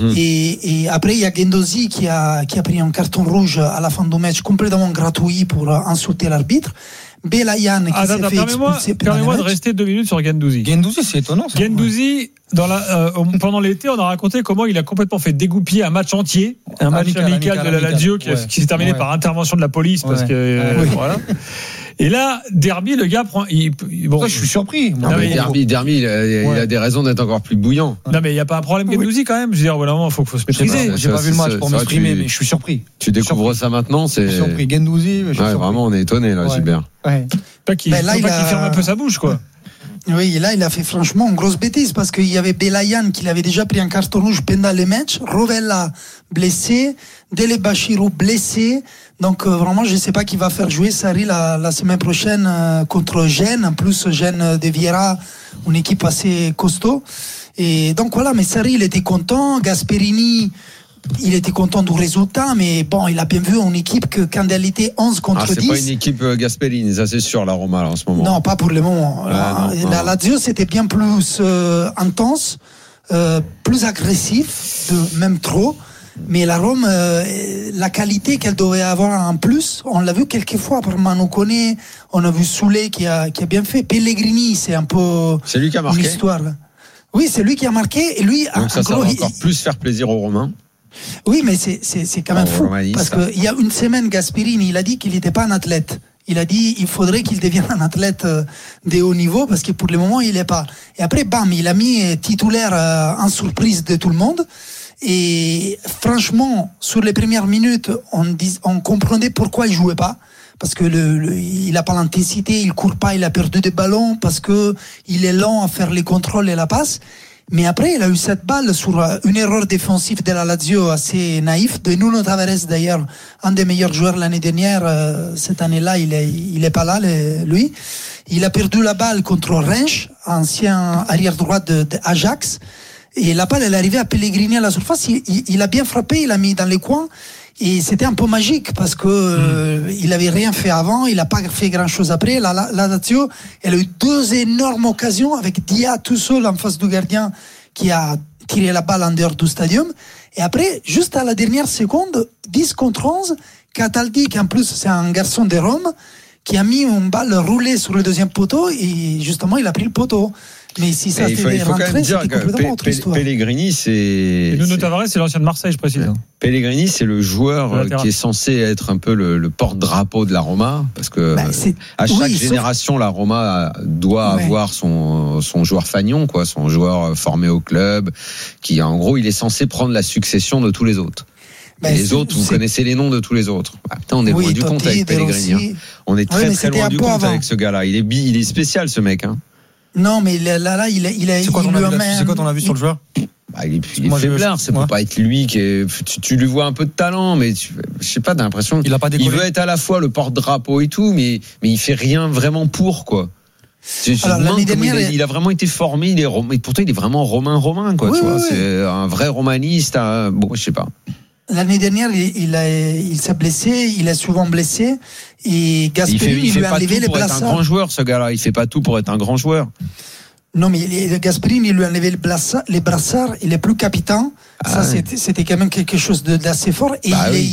S10: Et après, il y a Guendouzi qui a pris un carton rouge à la fin du match complètement gratuit pour insulter l'arbitre. Belayan qui s'est fait expulser.
S5: Permets-moi de rester 2 minutes sur Guendouzi.
S7: Guendouzi, c'est étonnant.
S5: Guendouzi, pendant l'été, on a raconté comment il a complètement fait dégoupiller un match entier, un match amical de la Lazio qui s'est terminé par intervention de la police parce que voilà. Et là, derby, le gars prend.
S7: Bon, je suis surpris.
S8: Derby, il a des raisons d'être encore plus bouillant.
S5: Non, mais il n'y a pas un problème Guendouzi quand même. Je veux dire, il faut se maîtriser.
S7: J'ai pas vu le match pour m'exprimer, mais je suis surpris.
S8: Tu découvres ça maintenant, c'est.
S7: Je suis surpris. Guendouzi.
S8: Vraiment, on est étonné là, Gilbert.
S5: Pas qu'il ferme un peu sa bouche, quoi.
S10: Oui, et là, il a fait franchement une grosse bêtise parce qu'il y avait Belayan qui l'avait déjà pris un carton rouge pendant les matchs, Rovella blessé, Dele Bachirou blessé. Donc vraiment, je ne sais pas qui va faire jouer Sarri la semaine prochaine contre Gênes. En plus, Gênes de Vieira, une équipe assez costaud. Et donc voilà, mais Sarri, il était content. Gasperini, il était content du résultat, mais bon, il a bien vu une équipe que quand elle était 11 contre 10.
S8: C'est pas une équipe Gasperini, ça c'est sûr, la Roma là, en ce moment.
S10: Non, pas pour le moment. La Lazio, c'était bien plus intense, plus agressif, même trop. Mais la Rome, la qualité qu'elle devait avoir en plus, on l'a vu quelques fois. Par Manu Koné, on a vu Soulé qui a bien fait. Pellegrini, c'est un peu.
S8: C'est lui qui a marqué.
S10: Une histoire. Oui, c'est lui qui a marqué. Et lui,
S8: donc ça va encore plus faire plaisir aux Romains.
S10: Oui, mais c'est quand même fou. Parce qu'il y a une semaine, Gasperini, il a dit qu'il n'était pas un athlète. Il a dit il faudrait qu'il devienne un athlète de haut niveau parce que pour le moment, il n'est pas. Et après, bam, il a mis titulaire en surprise de tout le monde. Et franchement, sur les premières minutes, on comprenait pourquoi il jouait pas, parce que il n'a pas l'intensité, il court pas, il a perdu des ballons, parce que il est lent à faire les contrôles et la passe. Mais après, il a eu cette balle sur une erreur défensive de la Lazio assez naïf, de Nuno Tavares d'ailleurs, un des meilleurs joueurs l'année dernière. Cette année-là, il est pas là, lui. Il a perdu la balle contre Rennes, ancien arrière droit de Ajax. Et la balle, elle est arrivée à Pellegrini à la surface. Il a bien frappé, il a mis dans les coins. Et c'était un peu magique parce que il avait rien fait avant, il n'a pas fait grand chose après. La Lazio, elle a eu 2 énormes occasions avec Dia tout seul en face du gardien qui a tiré la balle en dehors du stadium. Et après, juste à la dernière seconde, 10 contre 11, Cataldi, qui en plus c'est un garçon de Rome, qui a mis une balle roulée sur le deuxième poteau et justement il a pris le poteau. Mais si ça
S8: il faut quand même dire que Pellegrini, c'est.
S5: Nuno Tavares, c'est l'ancien de Marseille, je précise.
S8: Pellegrini, c'est le joueur qui est censé être un peu le porte-drapeau de la Roma, parce que à chaque génération, la Roma doit avoir son joueur fagnon, quoi, son joueur formé au club, qui en gros, il est censé prendre la succession de tous les autres. Et les autres, vous connaissez les noms de tous les autres. Putain, on est loin du compte avec Pellegrini. On est très très loin du compte avec ce gars-là. Il est spécial, ce mec.
S10: Non, mais là, il a.
S7: C'est quoi ton avis sur le joueur?
S8: Il est faiblard, ça peut pas être lui qui est. Tu lui vois un peu de talent, mais je sais pas, t'as l'impression qu'il veut être à la fois le porte-drapeau et tout, mais il fait rien vraiment pour, quoi. Alors, il a vraiment été formé, mais pourtant il est vraiment romain, quoi. Oui, tu vois, c'est un vrai romaniste. Bon, je sais pas.
S10: L'année dernière, il s'est blessé, il est souvent blessé, et Gasperini lui a enlevé les brassards. Il fait pas tout pour être un
S8: grand joueur, ce gars-là. Il fait pas tout pour être un grand joueur.
S10: Non, mais Gasperini lui a enlevé les brassards, il est plus capitaine. C'était quand même quelque chose d'assez fort. Et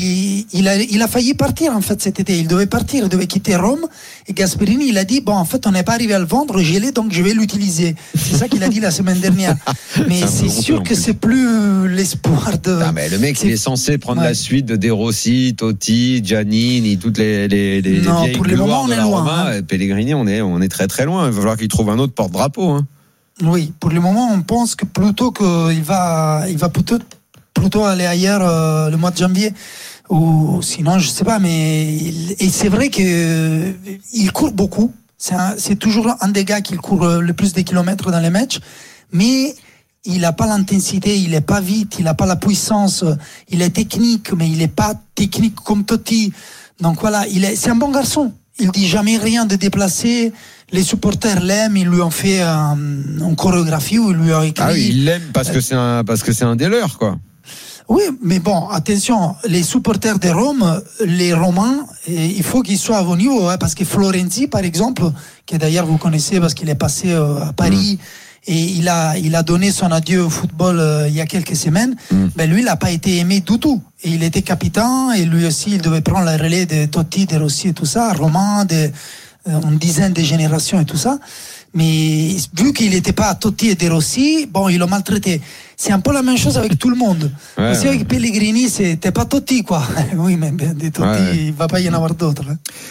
S10: il a failli partir, en fait, cet été. Il devait partir, il devait quitter Rome. Et Gasperini, il a dit, bon, en fait, on n'est pas arrivé à le vendre, je l'ai, donc je vais l'utiliser. C'est ça qu'il a dit la semaine dernière. Mais c'est sûr que c'est plus l'espoir de.
S8: Non, mais le mec, il est censé prendre la suite de De Rossi, Totti, Giannini, toutes les vieilles
S10: pour le moment, on est loin.
S8: Roma. Pellegrini, on est très très loin. Il va falloir qu'il trouve un autre porte-drapeau.
S10: Oui, pour le moment, on pense que plutôt qu'il va plutôt aller ailleurs le mois de janvier, ou sinon, je sais pas, mais et c'est vrai que il court beaucoup. C'est toujours un des gars qui court le plus de kilomètres dans les matchs, mais il n'a pas l'intensité, il n'est pas vite, il n'a pas la puissance, il est technique, mais il n'est pas technique comme Totti. Donc voilà, c'est un bon garçon. Il dit jamais rien de déplacé. Les supporters l'aiment, ils lui ont fait une chorégraphie où ils lui ont écrit.
S8: Ah oui, ils l'aiment parce que c'est un des leurs, quoi.
S10: Oui, mais bon, attention, les supporters de Rome, les Romains, il faut qu'ils soient à vos niveaux, parce que Florenzi, par exemple, que d'ailleurs vous connaissez parce qu'il est passé à Paris et il a donné son adieu au football il y a quelques semaines. Ben lui, il n'a pas été aimé du tout. Et il était capitaine et lui aussi, il devait prendre la relais de Totti, de Rossi et tout ça, Romain, une dizaine de générations et tout ça. Mais vu qu'il n'était pas à Totti et De Rossi, bon, ils l'ont maltraité. C'est un peu la même chose avec tout le monde. Aussi avec Pellegrini, c'était pas Totti, quoi. Oui, mais des Totti, il va pas y en avoir d'autres.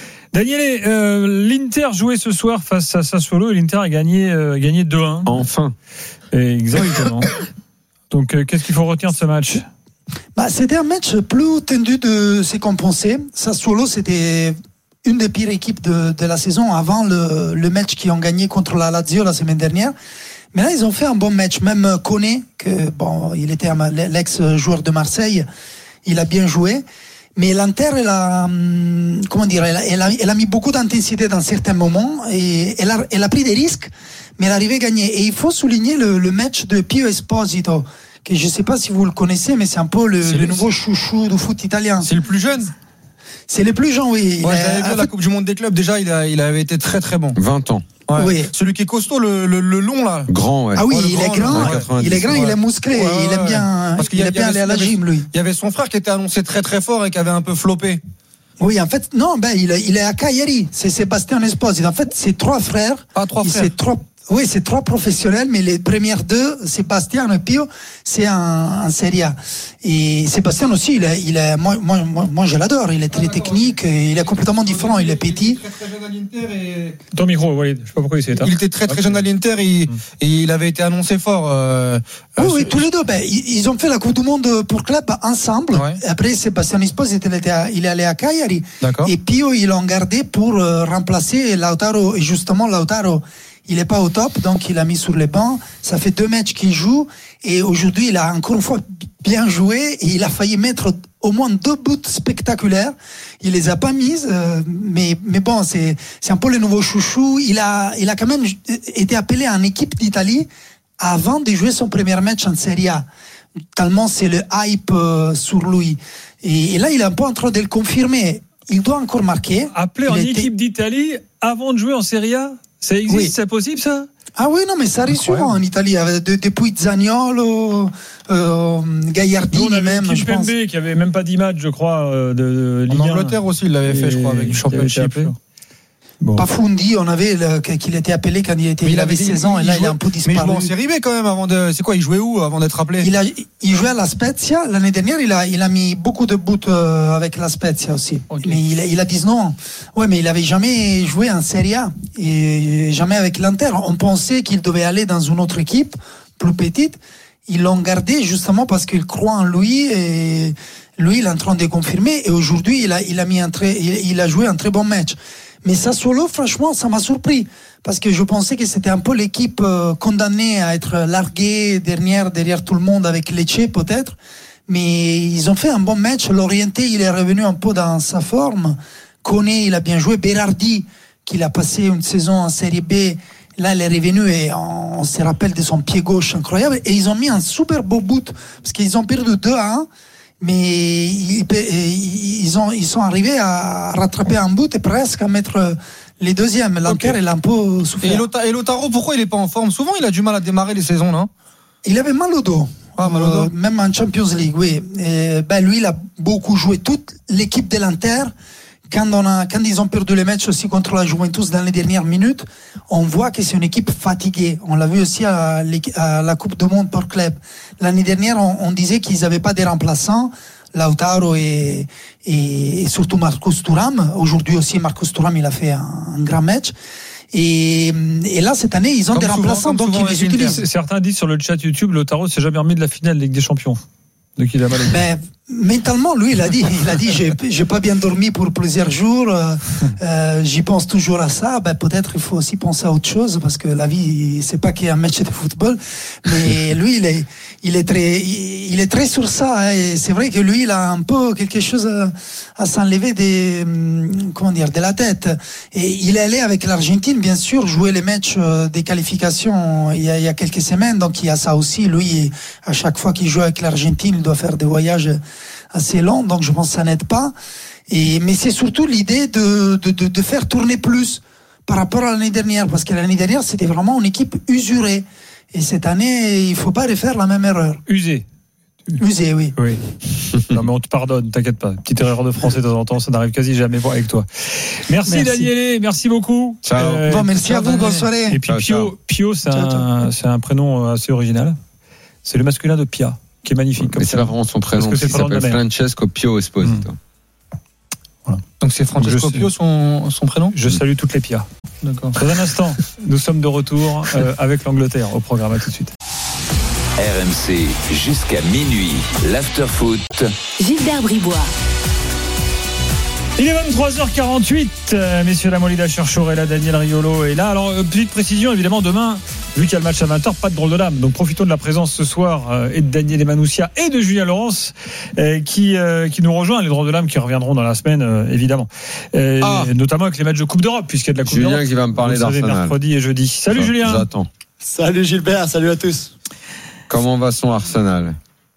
S5: Daniele, l'Inter jouait ce soir face à Sassuolo et l'Inter a gagné 2-1.
S8: Enfin.
S5: Exactement. Donc, qu'est-ce qu'il faut retenir de ce match?
S10: C'était un match plus tendu de ce qu'on pensait. Sassuolo, c'était une des pires équipes de la saison avant le match qu'ils ont gagné contre la Lazio la semaine dernière. Mais là, ils ont fait un bon match. Même Koné, il était l'ex-joueur de Marseille, il a bien joué. Mais l'Inter, elle a mis beaucoup d'intensité dans certains moments et elle a pris des risques, mais elle arrivait à gagner. Et il faut souligner le match de Pio Esposito, que je ne sais pas si vous le connaissez, mais c'est un peu le nouveau chouchou du foot italien.
S7: C'est le plus jeune.
S10: C'est le plus jeune, oui.
S7: Ouais, j'avais vu la Coupe du Monde des clubs, déjà, il avait été très très bon.
S8: 20 ans.
S7: Ouais.
S10: Oui.
S7: Celui qui est costaud, le long là.
S8: Grand, ouais.
S10: Ah oui,
S7: il est grand,
S10: il est musclé, il aime bien,
S7: parce qu'il
S10: il aime bien aller à la gym, lui.
S7: Il y avait son frère qui était annoncé très très fort et qui avait un peu floppé.
S10: Oui, en fait, non, il est à Cagliari, c'est Sébastien Esposito. En fait, c'est 3 frères.
S7: Ah, 3 frères.
S10: Oui, c'est 3 professionnels, mais les premières 2, Sébastien et Pio, c'est en Serie A. Et Sébastien aussi, moi je l'adore, il est très technique, il est complètement différent, il est petit.
S7: Très jeune à l'Inter et...
S5: Ton micro, Walid, je sais pas pourquoi il s'est éteint.
S7: Il était très très jeune à l'Inter et il avait été annoncé fort.
S10: Oui, tous les deux. Ils ont fait la Coupe du Monde pour club ensemble. Ouais. Après, Sébastien Esposito, il est allé à Cagliari.
S7: D'accord.
S10: Et Pio, ils l'ont gardé pour remplacer Lautaro. Et justement, Lautaro, il n'est pas au top, donc il l'a mis sur les bancs. Ça fait 2 matchs qu'il joue. Et aujourd'hui, il a encore une fois bien joué. Et il a failli mettre au moins 2 buts spectaculaires. Il les a pas mises. Mais bon, c'est un peu le nouveau chouchou. Il a quand même été appelé en équipe d'Italie avant de jouer son premier match en Serie A. Tellement c'est le hype sur lui. Et là, il est un peu en train de le confirmer. Il doit encore marquer.
S5: Appelé en équipe d'Italie avant de jouer en Serie A? Ça existe, oui. C'est possible ça?
S10: Ah oui, non, mais ça arrive souvent en Italie, depuis Zaniolo, Gagliardini même, je pense.
S5: Kimpembe qui avait même pas d'image, je crois, de Ligue 1.
S7: En Angleterre aussi, il l'avait fait, je crois, avec le Championship.
S10: Bon. Pafundi, on avait qu'il était appelé quand il avait 16 ans et là il a un peu disparu.
S7: Mais il jouait en Série B quand même avant de. C'est quoi, il jouait où avant d'être appelé?
S10: Il jouait à la Spezia l'année dernière. Il a mis beaucoup de buts avec la Spezia aussi. Okay. Mais il a 19 ans. Ouais, mais il avait jamais joué en Serie A et jamais avec l'Inter. On pensait qu'il devait aller dans une autre équipe plus petite. Ils l'ont gardé justement parce qu'ils croient en lui et lui il est en train de confirmer. Et aujourd'hui il a joué un très bon match. Mais Sassuolo, franchement, ça m'a surpris. Parce que je pensais que c'était un peu l'équipe condamnée à être larguée derrière tout le monde avec Lecce, peut-être. Mais ils ont fait un bon match. L'Orienté, il est revenu un peu dans sa forme. Koné, il a bien joué. Berardi, qu'il a passé une saison en Série B. Là, il est revenu et on se rappelle de son pied gauche incroyable. Et ils ont mis un super beau but. Parce qu'ils ont perdu 2-1. Mais ils sont arrivés à rattraper un but et presque à mettre les deuxièmes. L'Inter, il a un peu souffert.
S7: Et Lautaro, pourquoi il n'est pas en forme? Souvent, il a du mal à démarrer les saisons, non?
S10: Il avait mal au dos.
S7: Mal au dos.
S10: Même en Champions League, oui. Et, lui, il a beaucoup joué. Toute l'équipe de l'Inter, quand ils ont perdu les matchs aussi contre la Juventus dans les dernières minutes, on voit que c'est une équipe fatiguée. On l'a vu aussi à la Coupe du Monde par club. L'année dernière, on disait qu'ils n'avaient pas des remplaçants, Lautaro et surtout Marcus Thuram. Aujourd'hui aussi, Marcus Thuram, il a fait un grand match. Et là, cette année, ils ont des remplaçants, donc ils les utilisent.
S5: Certains disent sur le chat YouTube, Lautaro s'est jamais remis de la finale de Ligue des Champions. Donc il a mal.
S10: Mentalement, lui, il a dit, j'ai pas bien dormi pour plusieurs jours. J'y pense toujours à ça. Peut-être il faut aussi penser à autre chose parce que la vie, c'est pas qu'un match de football. Mais lui, il est très sur ça. Hein, et c'est vrai que lui, il a un peu quelque chose à s'enlever de la tête. Et il est allé avec l'Argentine, bien sûr, jouer les matchs des qualifications il y a quelques semaines. Donc il y a ça aussi. Lui, à chaque fois qu'il joue avec l'Argentine, il doit faire des voyages assez long, donc je pense que ça n'aide pas. Mais c'est surtout l'idée de faire tourner plus par rapport à l'année dernière, parce que l'année dernière c'était vraiment une équipe usurée. Et cette année, il ne faut pas refaire la même erreur.
S5: Usée, oui. Non mais on te pardonne, t'inquiète pas. Petite erreur de français de temps en temps, ça n'arrive quasi jamais avec toi. Merci. Daniele, merci beaucoup.
S10: Ciao. Merci à vous, bonne soirée.
S5: Et puis Pio, c'est un prénom assez original. C'est le masculin de Pia, qui est magnifique.
S8: Mais c'est pas vraiment son prénom, il s'appelle Francesco Pio Esposito.
S7: Voilà. Donc c'est Francesco Pio son prénom?
S5: Je salue toutes les Pia. D'accord. Dans un instant, nous sommes de retour avec l'Angleterre au programme. À tout de suite.
S2: RMC jusqu'à minuit, l'after-foot.
S1: Gilbert Bribois.
S5: Il est 23h48, messieurs, la Molida Cherchor est là, Daniel Riolo est là. Alors, petite précision, évidemment, demain, vu qu'il y a le match à 20h, pas de drôle de dame. Donc profitons de la présence ce soir et de Daniel Emanoussia et de Julien Laurence qui nous rejoint. Les drôles de dame qui reviendront dans la semaine, évidemment. Notamment avec les matchs de Coupe d'Europe, puisqu'il y a de la Coupe d'Europe.
S8: Julien qui va me parler d'Arsenal.
S5: Mercredi et jeudi. Salut Julien.
S8: J'attends.
S11: Salut Gilbert, salut à tous.
S8: Comment va son Arsenal ?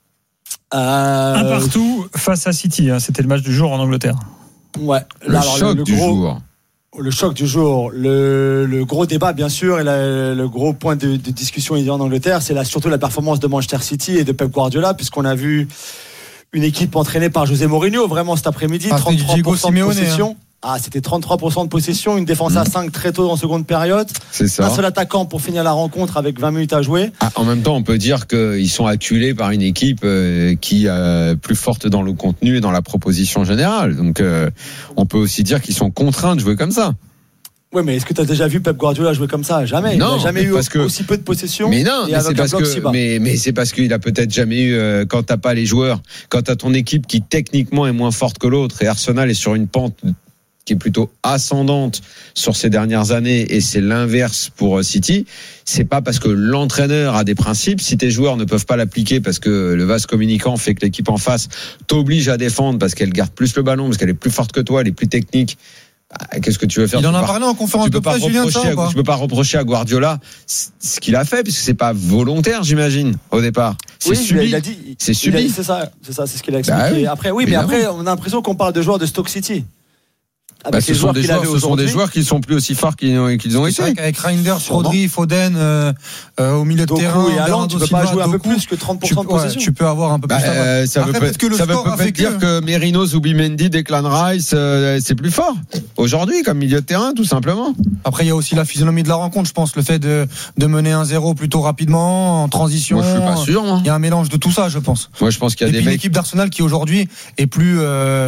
S5: Un partout face à City. C'était le match du jour en Angleterre.
S11: Ouais.
S8: Le choc du jour.
S11: Le choc du jour. Le gros débat, bien sûr, et le gros point de discussion en Angleterre, c'est surtout la performance de Manchester City et de Pep Guardiola, puisqu'on a vu une équipe entraînée par José Mourinho, vraiment cet après-midi, 33% de possession. C'était 33% de possession, une défense à 5 très tôt en seconde période.
S8: C'est ça.
S11: Un seul attaquant pour finir la rencontre avec 20 minutes à jouer.
S8: En même temps, on peut dire qu'ils sont acculés par une équipe qui est plus forte dans le contenu et dans la proposition générale. Donc, on peut aussi dire qu'ils sont contraints de jouer comme ça.
S11: Oui, mais est-ce que tu as déjà vu Pep Guardiola jouer comme ça ? Jamais.
S8: Non,
S11: il n'a jamais eu aussi peu de possession.
S8: Mais non, mais c'est parce qu'il a peut-être jamais eu, quand t'as pas les joueurs, quand t'as ton équipe qui techniquement est moins forte que l'autre, et Arsenal est sur une pente qui est plutôt ascendante sur ces dernières années, et c'est l'inverse pour City. C'est pas parce que l'entraîneur a des principes, si tes joueurs ne peuvent pas l'appliquer parce que le vase communicant fait que l'équipe en face t'oblige à défendre parce qu'elle garde plus le ballon, parce qu'elle est plus forte que toi, elle est plus technique. Qu'est-ce que tu veux faire ?
S7: Il en a parlé en conférence de presse, Julien,
S8: tu peux pas reprocher à Guardiola ce qu'il a fait, puisque c'est pas volontaire, j'imagine, au départ. C'est subi.
S11: Il a dit,
S8: c'est subi.
S11: C'est ça, c'est ce qu'il a expliqué.
S8: Oui.
S11: Après, mais après, on a l'impression qu'on parle de joueurs de Stoke City.
S8: Ce sont des joueurs qui sont plus aussi forts qu'ils ont été.
S7: Avec Reinders, Rodri, Foden au milieu de terrain,
S11: et Haaland, tu peux pas jouer un peu plus que 30% de possession.
S7: Tu peux avoir un peu plus.
S8: Ça veut peut-être dire que Merino, Zubimendi, Declan Rice, c'est plus fort aujourd'hui comme milieu de terrain, tout simplement.
S7: Après, il y a aussi la physionomie de la rencontre, je pense, le fait de mener 1-0 plutôt rapidement en transition.
S8: Moi, je suis pas sûr.
S7: Il y a un mélange de tout ça, je pense.
S8: Moi, je pense qu'il y a des mecs.
S7: L'équipe d'Arsenal qui aujourd'hui est plus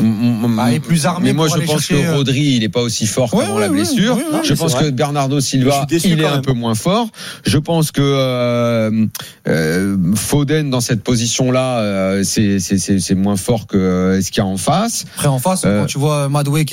S7: armée.
S8: Mais moi, je pense que Rodri, il n'est pas aussi fort qu'avant la blessure. Je pense que Bernardo Silva, il est un peu moins fort. Je pense que Foden dans cette position-là, c'est moins fort que ce qu'il y a en face.
S7: Après, en face, quand tu vois Madueke,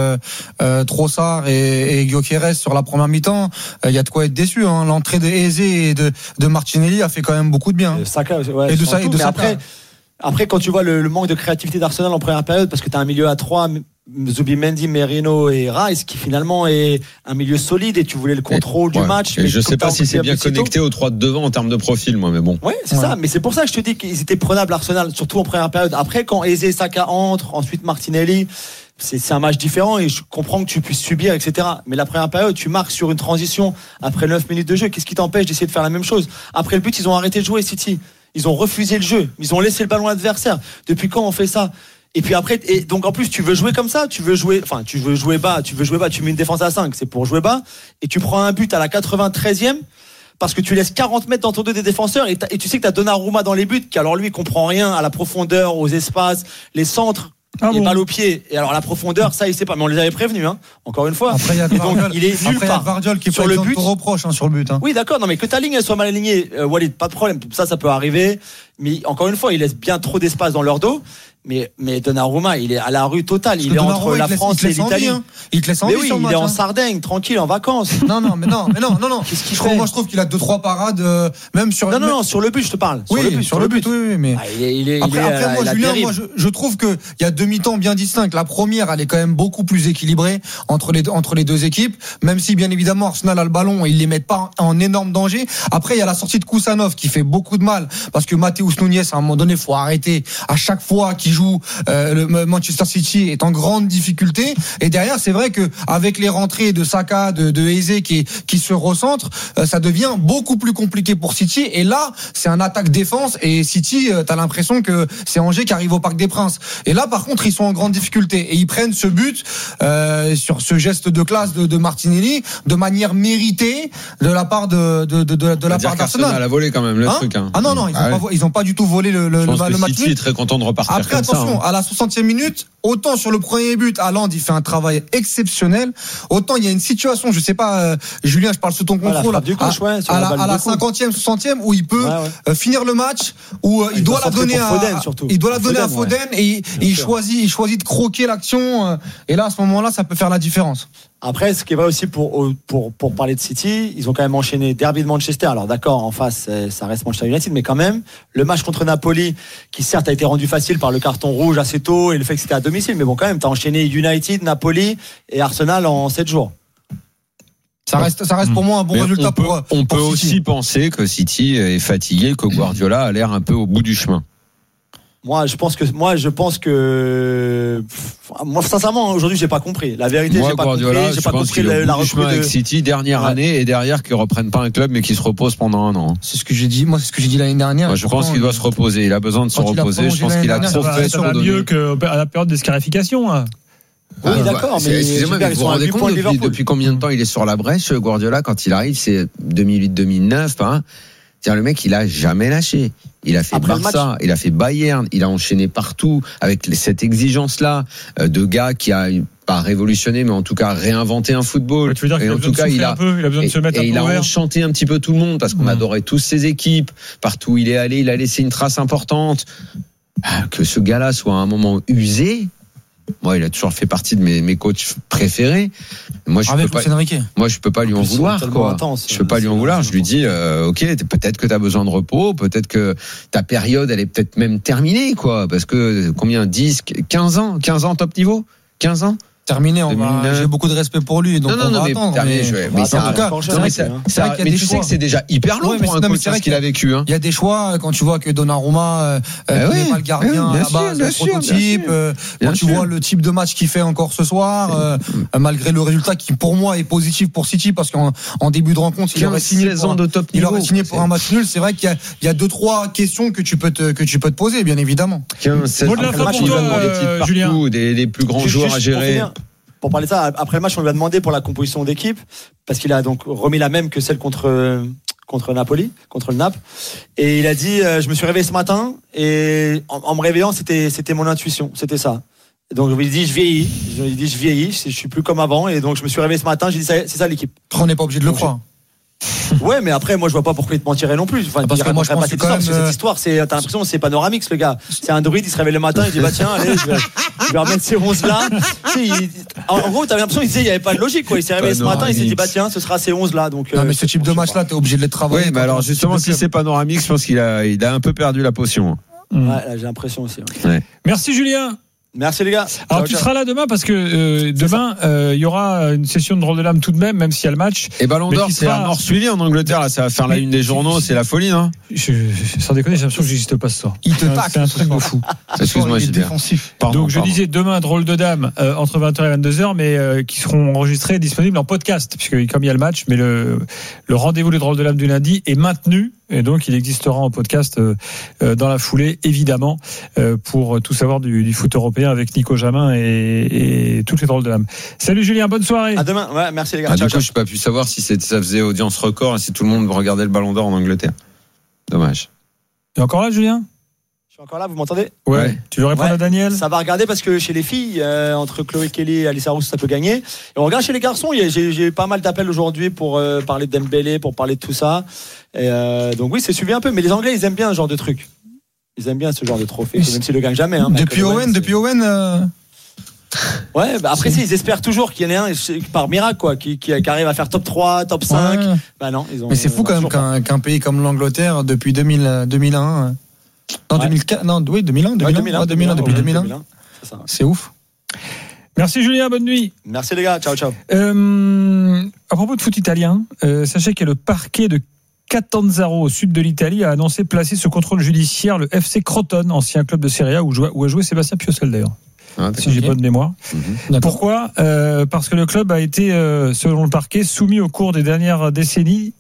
S7: Trossard et Gyökeres sur la première mi-temps, il y a de quoi être déçu. L'entrée de Eze et de Martinelli a fait quand même beaucoup de bien.
S11: Et de Saka. Après, quand tu vois le manque de créativité d'Arsenal en première période, parce que tu as un milieu à 3, Zubimendi, Merino et Rice, qui finalement est un milieu solide, et tu voulais le contrôle du match.
S8: Et je sais pas si c'est bien connecté aux 3 de devant en termes de profil, moi, mais bon.
S11: Oui, c'est ça, mais c'est pour ça que je te dis qu'ils étaient prenables, Arsenal, surtout en première période. Après, quand Eze et Saka entrent, ensuite Martinelli, c'est un match différent, et je comprends que tu puisses subir, etc. Mais la première période, tu marques sur une transition après 9 minutes de jeu. Qu'est-ce qui t'empêche d'essayer de faire la même chose ? Après le but, ils ont arrêté de jouer, City. Ils ont refusé le jeu. Ils ont laissé le ballon à l'adversaire. Depuis quand on fait ça ? Et puis après, donc en plus, tu veux jouer comme ça, tu veux jouer bas, tu mets une défense à 5, c'est pour jouer bas, et tu prends un but à la 93e, parce que tu laisses 40 mètres dans ton dos des défenseurs, et tu sais que tu as Donnarumma dans les buts, qui alors lui comprend rien à la profondeur, aux espaces, les centres. Balles au pied. Et alors la profondeur, ça il sait pas, mais on les avait prévenus, encore une fois.
S7: Après,
S11: il est nulle part.
S7: Vardiol qui
S11: sur le but.
S7: Reproche sur le but.
S11: Oui, d'accord. Non, mais que ta ligne elle soit mal alignée, Walid, pas de problème. Ça peut arriver. Mais encore une fois, il laisse bien trop d'espace dans leur dos. Mais Donnarumma, il est à la rue totale. Il est entre la France et l'Italie.
S7: Il te laisse en vie.
S11: Mais oui, il est en Sardaigne, tranquille, en vacances.
S7: Non. Qu'est-ce qu'il fait ? Moi, je trouve qu'il a 2-3 parades, même sur.
S11: Non, sur le but, je te parle.
S7: Sur le but, oui, mais.
S11: Après,
S7: moi, Julien, je trouve que il y a 2 mi-temps bien distincts. La première, elle est quand même beaucoup plus équilibrée entre les deux équipes, même si bien évidemment Arsenal a le ballon et ils les mettent pas en énorme danger. Après, il y a la sortie de Kusanov qui fait beaucoup de mal, parce que Matheus Nunes, à un moment donné, faut arrêter. À chaque fois qu'il joue, le Manchester City est en grande difficulté, et derrière c'est vrai que avec les rentrées de Saka, de Eze qui se recentrent, ça devient beaucoup plus compliqué pour City, et là c'est un attaque-défense, et City, t'as l'impression que c'est Angers qui arrive au Parc des Princes, et là par contre ils sont en grande difficulté, et ils prennent ce but sur ce geste de classe de Martinelli de manière méritée de la part de la part d'Arsenal.
S8: Arsenal a volé quand même le truc.
S7: Ah non, ils ont pas du tout volé le match.
S8: City est très content de repartir.
S7: Après, attention, à la 60e minute, autant sur le premier but, Haaland, il fait un travail exceptionnel. Autant il y a une situation, je sais pas, Julien, je parle sous ton contrôle,
S11: du gauche,
S7: à la 50e, 60e, où il peut finir le match, où il doit la donner à
S11: Foden, surtout.
S7: Il doit la donner à Foden et il choisit de croquer l'action. Et là, à ce moment-là, ça peut faire la différence.
S11: Après, ce qui est vrai aussi pour parler de City, ils ont quand même enchaîné derby de Manchester. Alors d'accord, en face, ça reste Manchester United, mais quand même, le match contre Napoli, qui certes a été rendu facile par le carton rouge assez tôt et le fait que c'était à domicile, mais bon, quand même, t'as enchaîné United, Napoli et Arsenal en 7 jours.
S7: Ça reste pour moi un bon résultat
S8: on peut
S7: City.
S8: aussi penser que City est fatigué, que Guardiola a l'air un peu au bout du chemin.
S11: Moi, sincèrement, aujourd'hui, j'ai pas compris. La vérité, j'ai pas compris. J'ai pas compris la recrue
S8: avec City, dernière année, et derrière qu'ils reprennent pas un club, mais qu'ils se reposent pendant un an.
S7: C'est ce que j'ai dit. Moi, c'est ce que j'ai dit l'année dernière.
S8: Moi, je pense qu'il doit se reposer. Il a besoin de se reposer. Je pense qu'il a trop fait
S5: sur le mieux qu'à la période des scarifications.
S11: Oui, d'accord, mais
S8: excusez-moi, mais vous vous rendez compte depuis combien de temps il est sur la brèche, Guardiola, quand il arrive, c'est 2008-2009, hein. C'est-à-dire, le mec, il a jamais lâché. Il a fait Barça, il a fait Bayern, il a enchaîné partout avec cette exigence-là de gars qui a pas révolutionné, mais en tout cas réinventé un football.
S5: Tu veux dire qu'il a besoin de se mettre un peu
S8: il a
S5: ouvert.
S8: enchanté un petit peu tout le monde parce qu'on adorait tous ses équipes. Partout où il est allé, il a laissé une trace importante. Que ce gars-là soit à un moment usé. Moi, il a toujours fait partie de mes coachs préférés. Moi, je peux pas lui en vouloir, quoi. Je peux pas lui en vouloir. Je lui dis, ok, peut-être que t'as besoin de repos, peut-être que ta période, elle est peut-être même terminée, quoi. Parce que, 15 ans top niveau? 15 ans?
S7: Terminé, j'ai beaucoup de respect pour lui, donc on va attendre.
S8: Mais tu sais que c'est déjà hyper long pour un coach, ce qu'il a vécu.
S7: Il y a des choix, quand tu vois que Donnarumma n'est pas le gardien à la base, le prototype, quand tu vois le type de match qu'il fait encore ce soir, malgré le résultat qui pour moi est positif pour City, parce qu'en début de rencontre, il aurait signé pour un match nul. C'est vrai qu'il y a 2-3 questions que tu peux te poser, bien évidemment.
S8: 15-16 partout, des plus grands joueurs à gérer.
S11: Pour parler de ça, après le match, on lui a demandé pour la composition d'équipe, parce qu'il a donc remis la même que celle contre Napoli, contre le Naples. Et il a dit, je me suis réveillé ce matin, et en me réveillant, c'était mon intuition, c'était ça. Et donc, je lui ai dit, je vieillis, je suis plus comme avant, et donc je me suis réveillé ce matin, j'ai dit, c'est ça l'équipe.
S7: On n'est pas obligé de le croire.
S11: Ouais, mais après, moi, je vois pas pourquoi il te mentirait non plus. Enfin,
S7: parce que moi, je pense que
S11: cette histoire, t'as l'impression que c'est panoramix, le gars. C'est un druide, il se réveille le matin, il dit, bah, tiens, allez, je vais remettre ces 11 là. En gros, t'avais l'impression qu'il disait, il n'y avait pas de logique, quoi. Il s'est réveillé ce matin, il s'est dit, bah, tiens, ce sera ces 11 là. Donc,
S7: non, mais ce type de match là, t'es obligé de les travailler.
S8: Oui, mais alors, justement, si c'est panoramix, je pense qu'il a un peu perdu la potion.
S11: Ouais, là, j'ai l'impression aussi.
S5: Merci, Julien.
S11: Merci les gars.
S5: Alors tu seras là demain parce que demain il y aura une session de drôle de l'âme tout de même s'il y a le match.
S8: Et Ballon d'Or, c'est un mort suivi en Angleterre, là, ça va faire la une des journaux, c'est la folie, non?
S5: Sans déconner, j'ai l'impression que j'existe pas ce soir.
S7: Il te tacle,
S5: c'est un truc de fou.
S8: Excuse-moi,
S7: il est défensif.
S5: Donc je disais demain drôle de dame entre 20h et 22h, mais qui seront enregistrés et disponibles en podcast, puisque comme il y a le match, mais le rendez-vous des drôles de l'âme du lundi est maintenu. Et donc, il existera en podcast dans la foulée, évidemment, pour tout savoir du foot européen avec Nico Jamin et toutes les drôles de l'âme. Salut Julien, bonne soirée.
S11: À demain. Ouais, merci les gars.
S8: Du coup, je n'ai pas pu savoir si ça faisait audience record et si tout le monde regardait le Ballon d'Or en Angleterre. Dommage.
S5: Tu es encore là, Julien?
S11: Je suis encore là, vous m'entendez?
S5: Ouais. Tu veux répondre à Daniel?
S11: Ça va regarder parce que chez les filles, entre Chloé Kelly et Alissa Rousse, ça peut gagner. Et on regarde chez les garçons, j'ai eu pas mal d'appels aujourd'hui pour parler de Dembélé, pour parler de tout ça. Et donc oui, c'est suivi un peu, mais les Anglais, ils aiment bien ce genre de truc. Ils aiment bien ce genre de trophée, même s'ils le gagnent jamais. Hein,
S7: depuis Owen.
S11: Ouais, bah après, ils espèrent toujours qu'il y en ait un par miracle, quoi, qui arrive à faire top 3, top 5. Ouais. Bah non,
S7: mais c'est fou quand même qu'un pays comme l'Angleterre, depuis 2001. Non, 2004, non, oui, 2001, depuis 2001. C'est ouf.
S5: Merci Julien, bonne nuit.
S11: Merci les gars, ciao.
S5: À propos de foot italien, sachez que le parquet de Catanzaro au sud de l'Italie a annoncé placer sous contrôle judiciaire le FC Crotone, ancien club de Serie A où a joué Sébastien Piocel d'ailleurs. Si j'ai bonne mémoire. Pourquoi parce que le club a été, selon le parquet, soumis au cours des dernières décennies,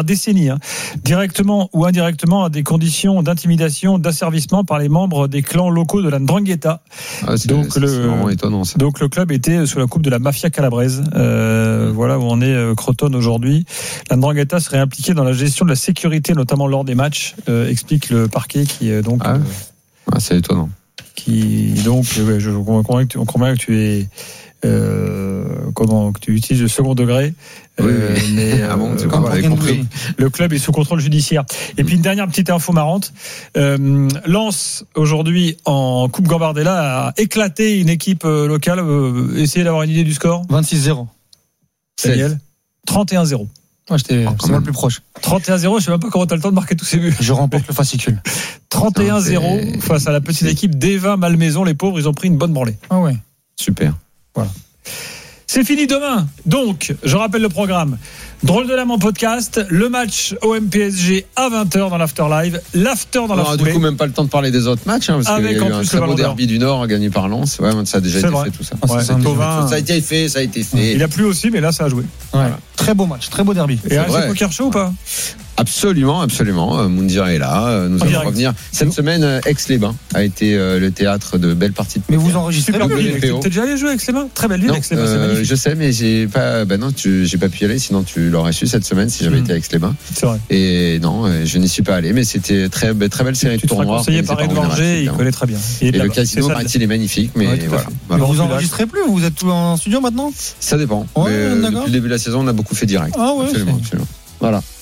S5: directement ou indirectement à des conditions d'intimidation, d'asservissement par les membres des clans locaux de la 'Ndrangheta.
S8: C'est vraiment étonnant, ça.
S5: Donc le club était sous la coupe de la mafia calabraise. Voilà où on est Crotone aujourd'hui. La 'Ndrangheta serait impliquée dans la gestion de la sécurité, notamment lors des matchs, explique le parquet qui donc.
S8: C'est étonnant.
S5: qui donc, je comprends que tu es que tu utilises le second degré. Mais
S8: compris.
S5: Le club est sous contrôle judiciaire. Et puis une dernière petite info marrante. Lens aujourd'hui en Coupe Gambardella a éclaté une équipe locale. Essayez d'avoir une idée du score.
S7: 26-0.
S5: Daniel. 31-0.
S7: Moi, c'est moi le plus proche.
S5: 31-0, je sais même pas comment t'as le temps de marquer tous ces buts.
S7: Je remporte le fascicule.
S5: 31-0 face à la petite équipe d'Eva Malmaison. Les pauvres, ils ont pris une bonne branlée.
S7: Ah ouais.
S8: Super.
S5: Voilà. C'est fini demain. Donc, je rappelle le programme. Drôle de l'âme en podcast, le match OM-PSG à 20h dans l'After Live, l'After dans la foulée.
S8: Du coup, même pas le temps de parler des autres matchs, parce qu'il y a eu un très beau derby du Nord gagné par Lens. Ouais, ça a déjà été fait, tout ça.
S5: Ça
S8: a été fait.
S5: Il a plu aussi, mais là, ça a joué.
S7: Voilà. Très beau match, très beau derby.
S5: Et c'est Poker Show ou pas?
S8: Absolument. Moundir est là. Nous allons revenir. Cette semaine, Aix-les-Bains a été le théâtre de belles parties de
S7: poker. Mais vous enregistrez
S5: pas. T'es déjà allé jouer à Aix-les-Bains? Très belle ville, Aix-les-Bains, c'est magnifique.
S8: Je sais, mais j'ai pas pu y aller, sinon tu l'aurais su cette semaine si j'avais été à Aix-les-Bains.
S5: C'est vrai.
S8: Et non, je n'y suis pas allé, mais c'était très belle série de tournois.
S5: Conseillé par Edouard G, il connaît très bien.
S8: Et le casino Martil est magnifique, mais voilà.
S7: Vous enregistrez plus? Vous êtes tout en studio maintenant?
S8: Ça dépend. Depuis le début de la saison, on a beaucoup fait direct.
S7: Ah ouais.
S8: Absolument. Voilà.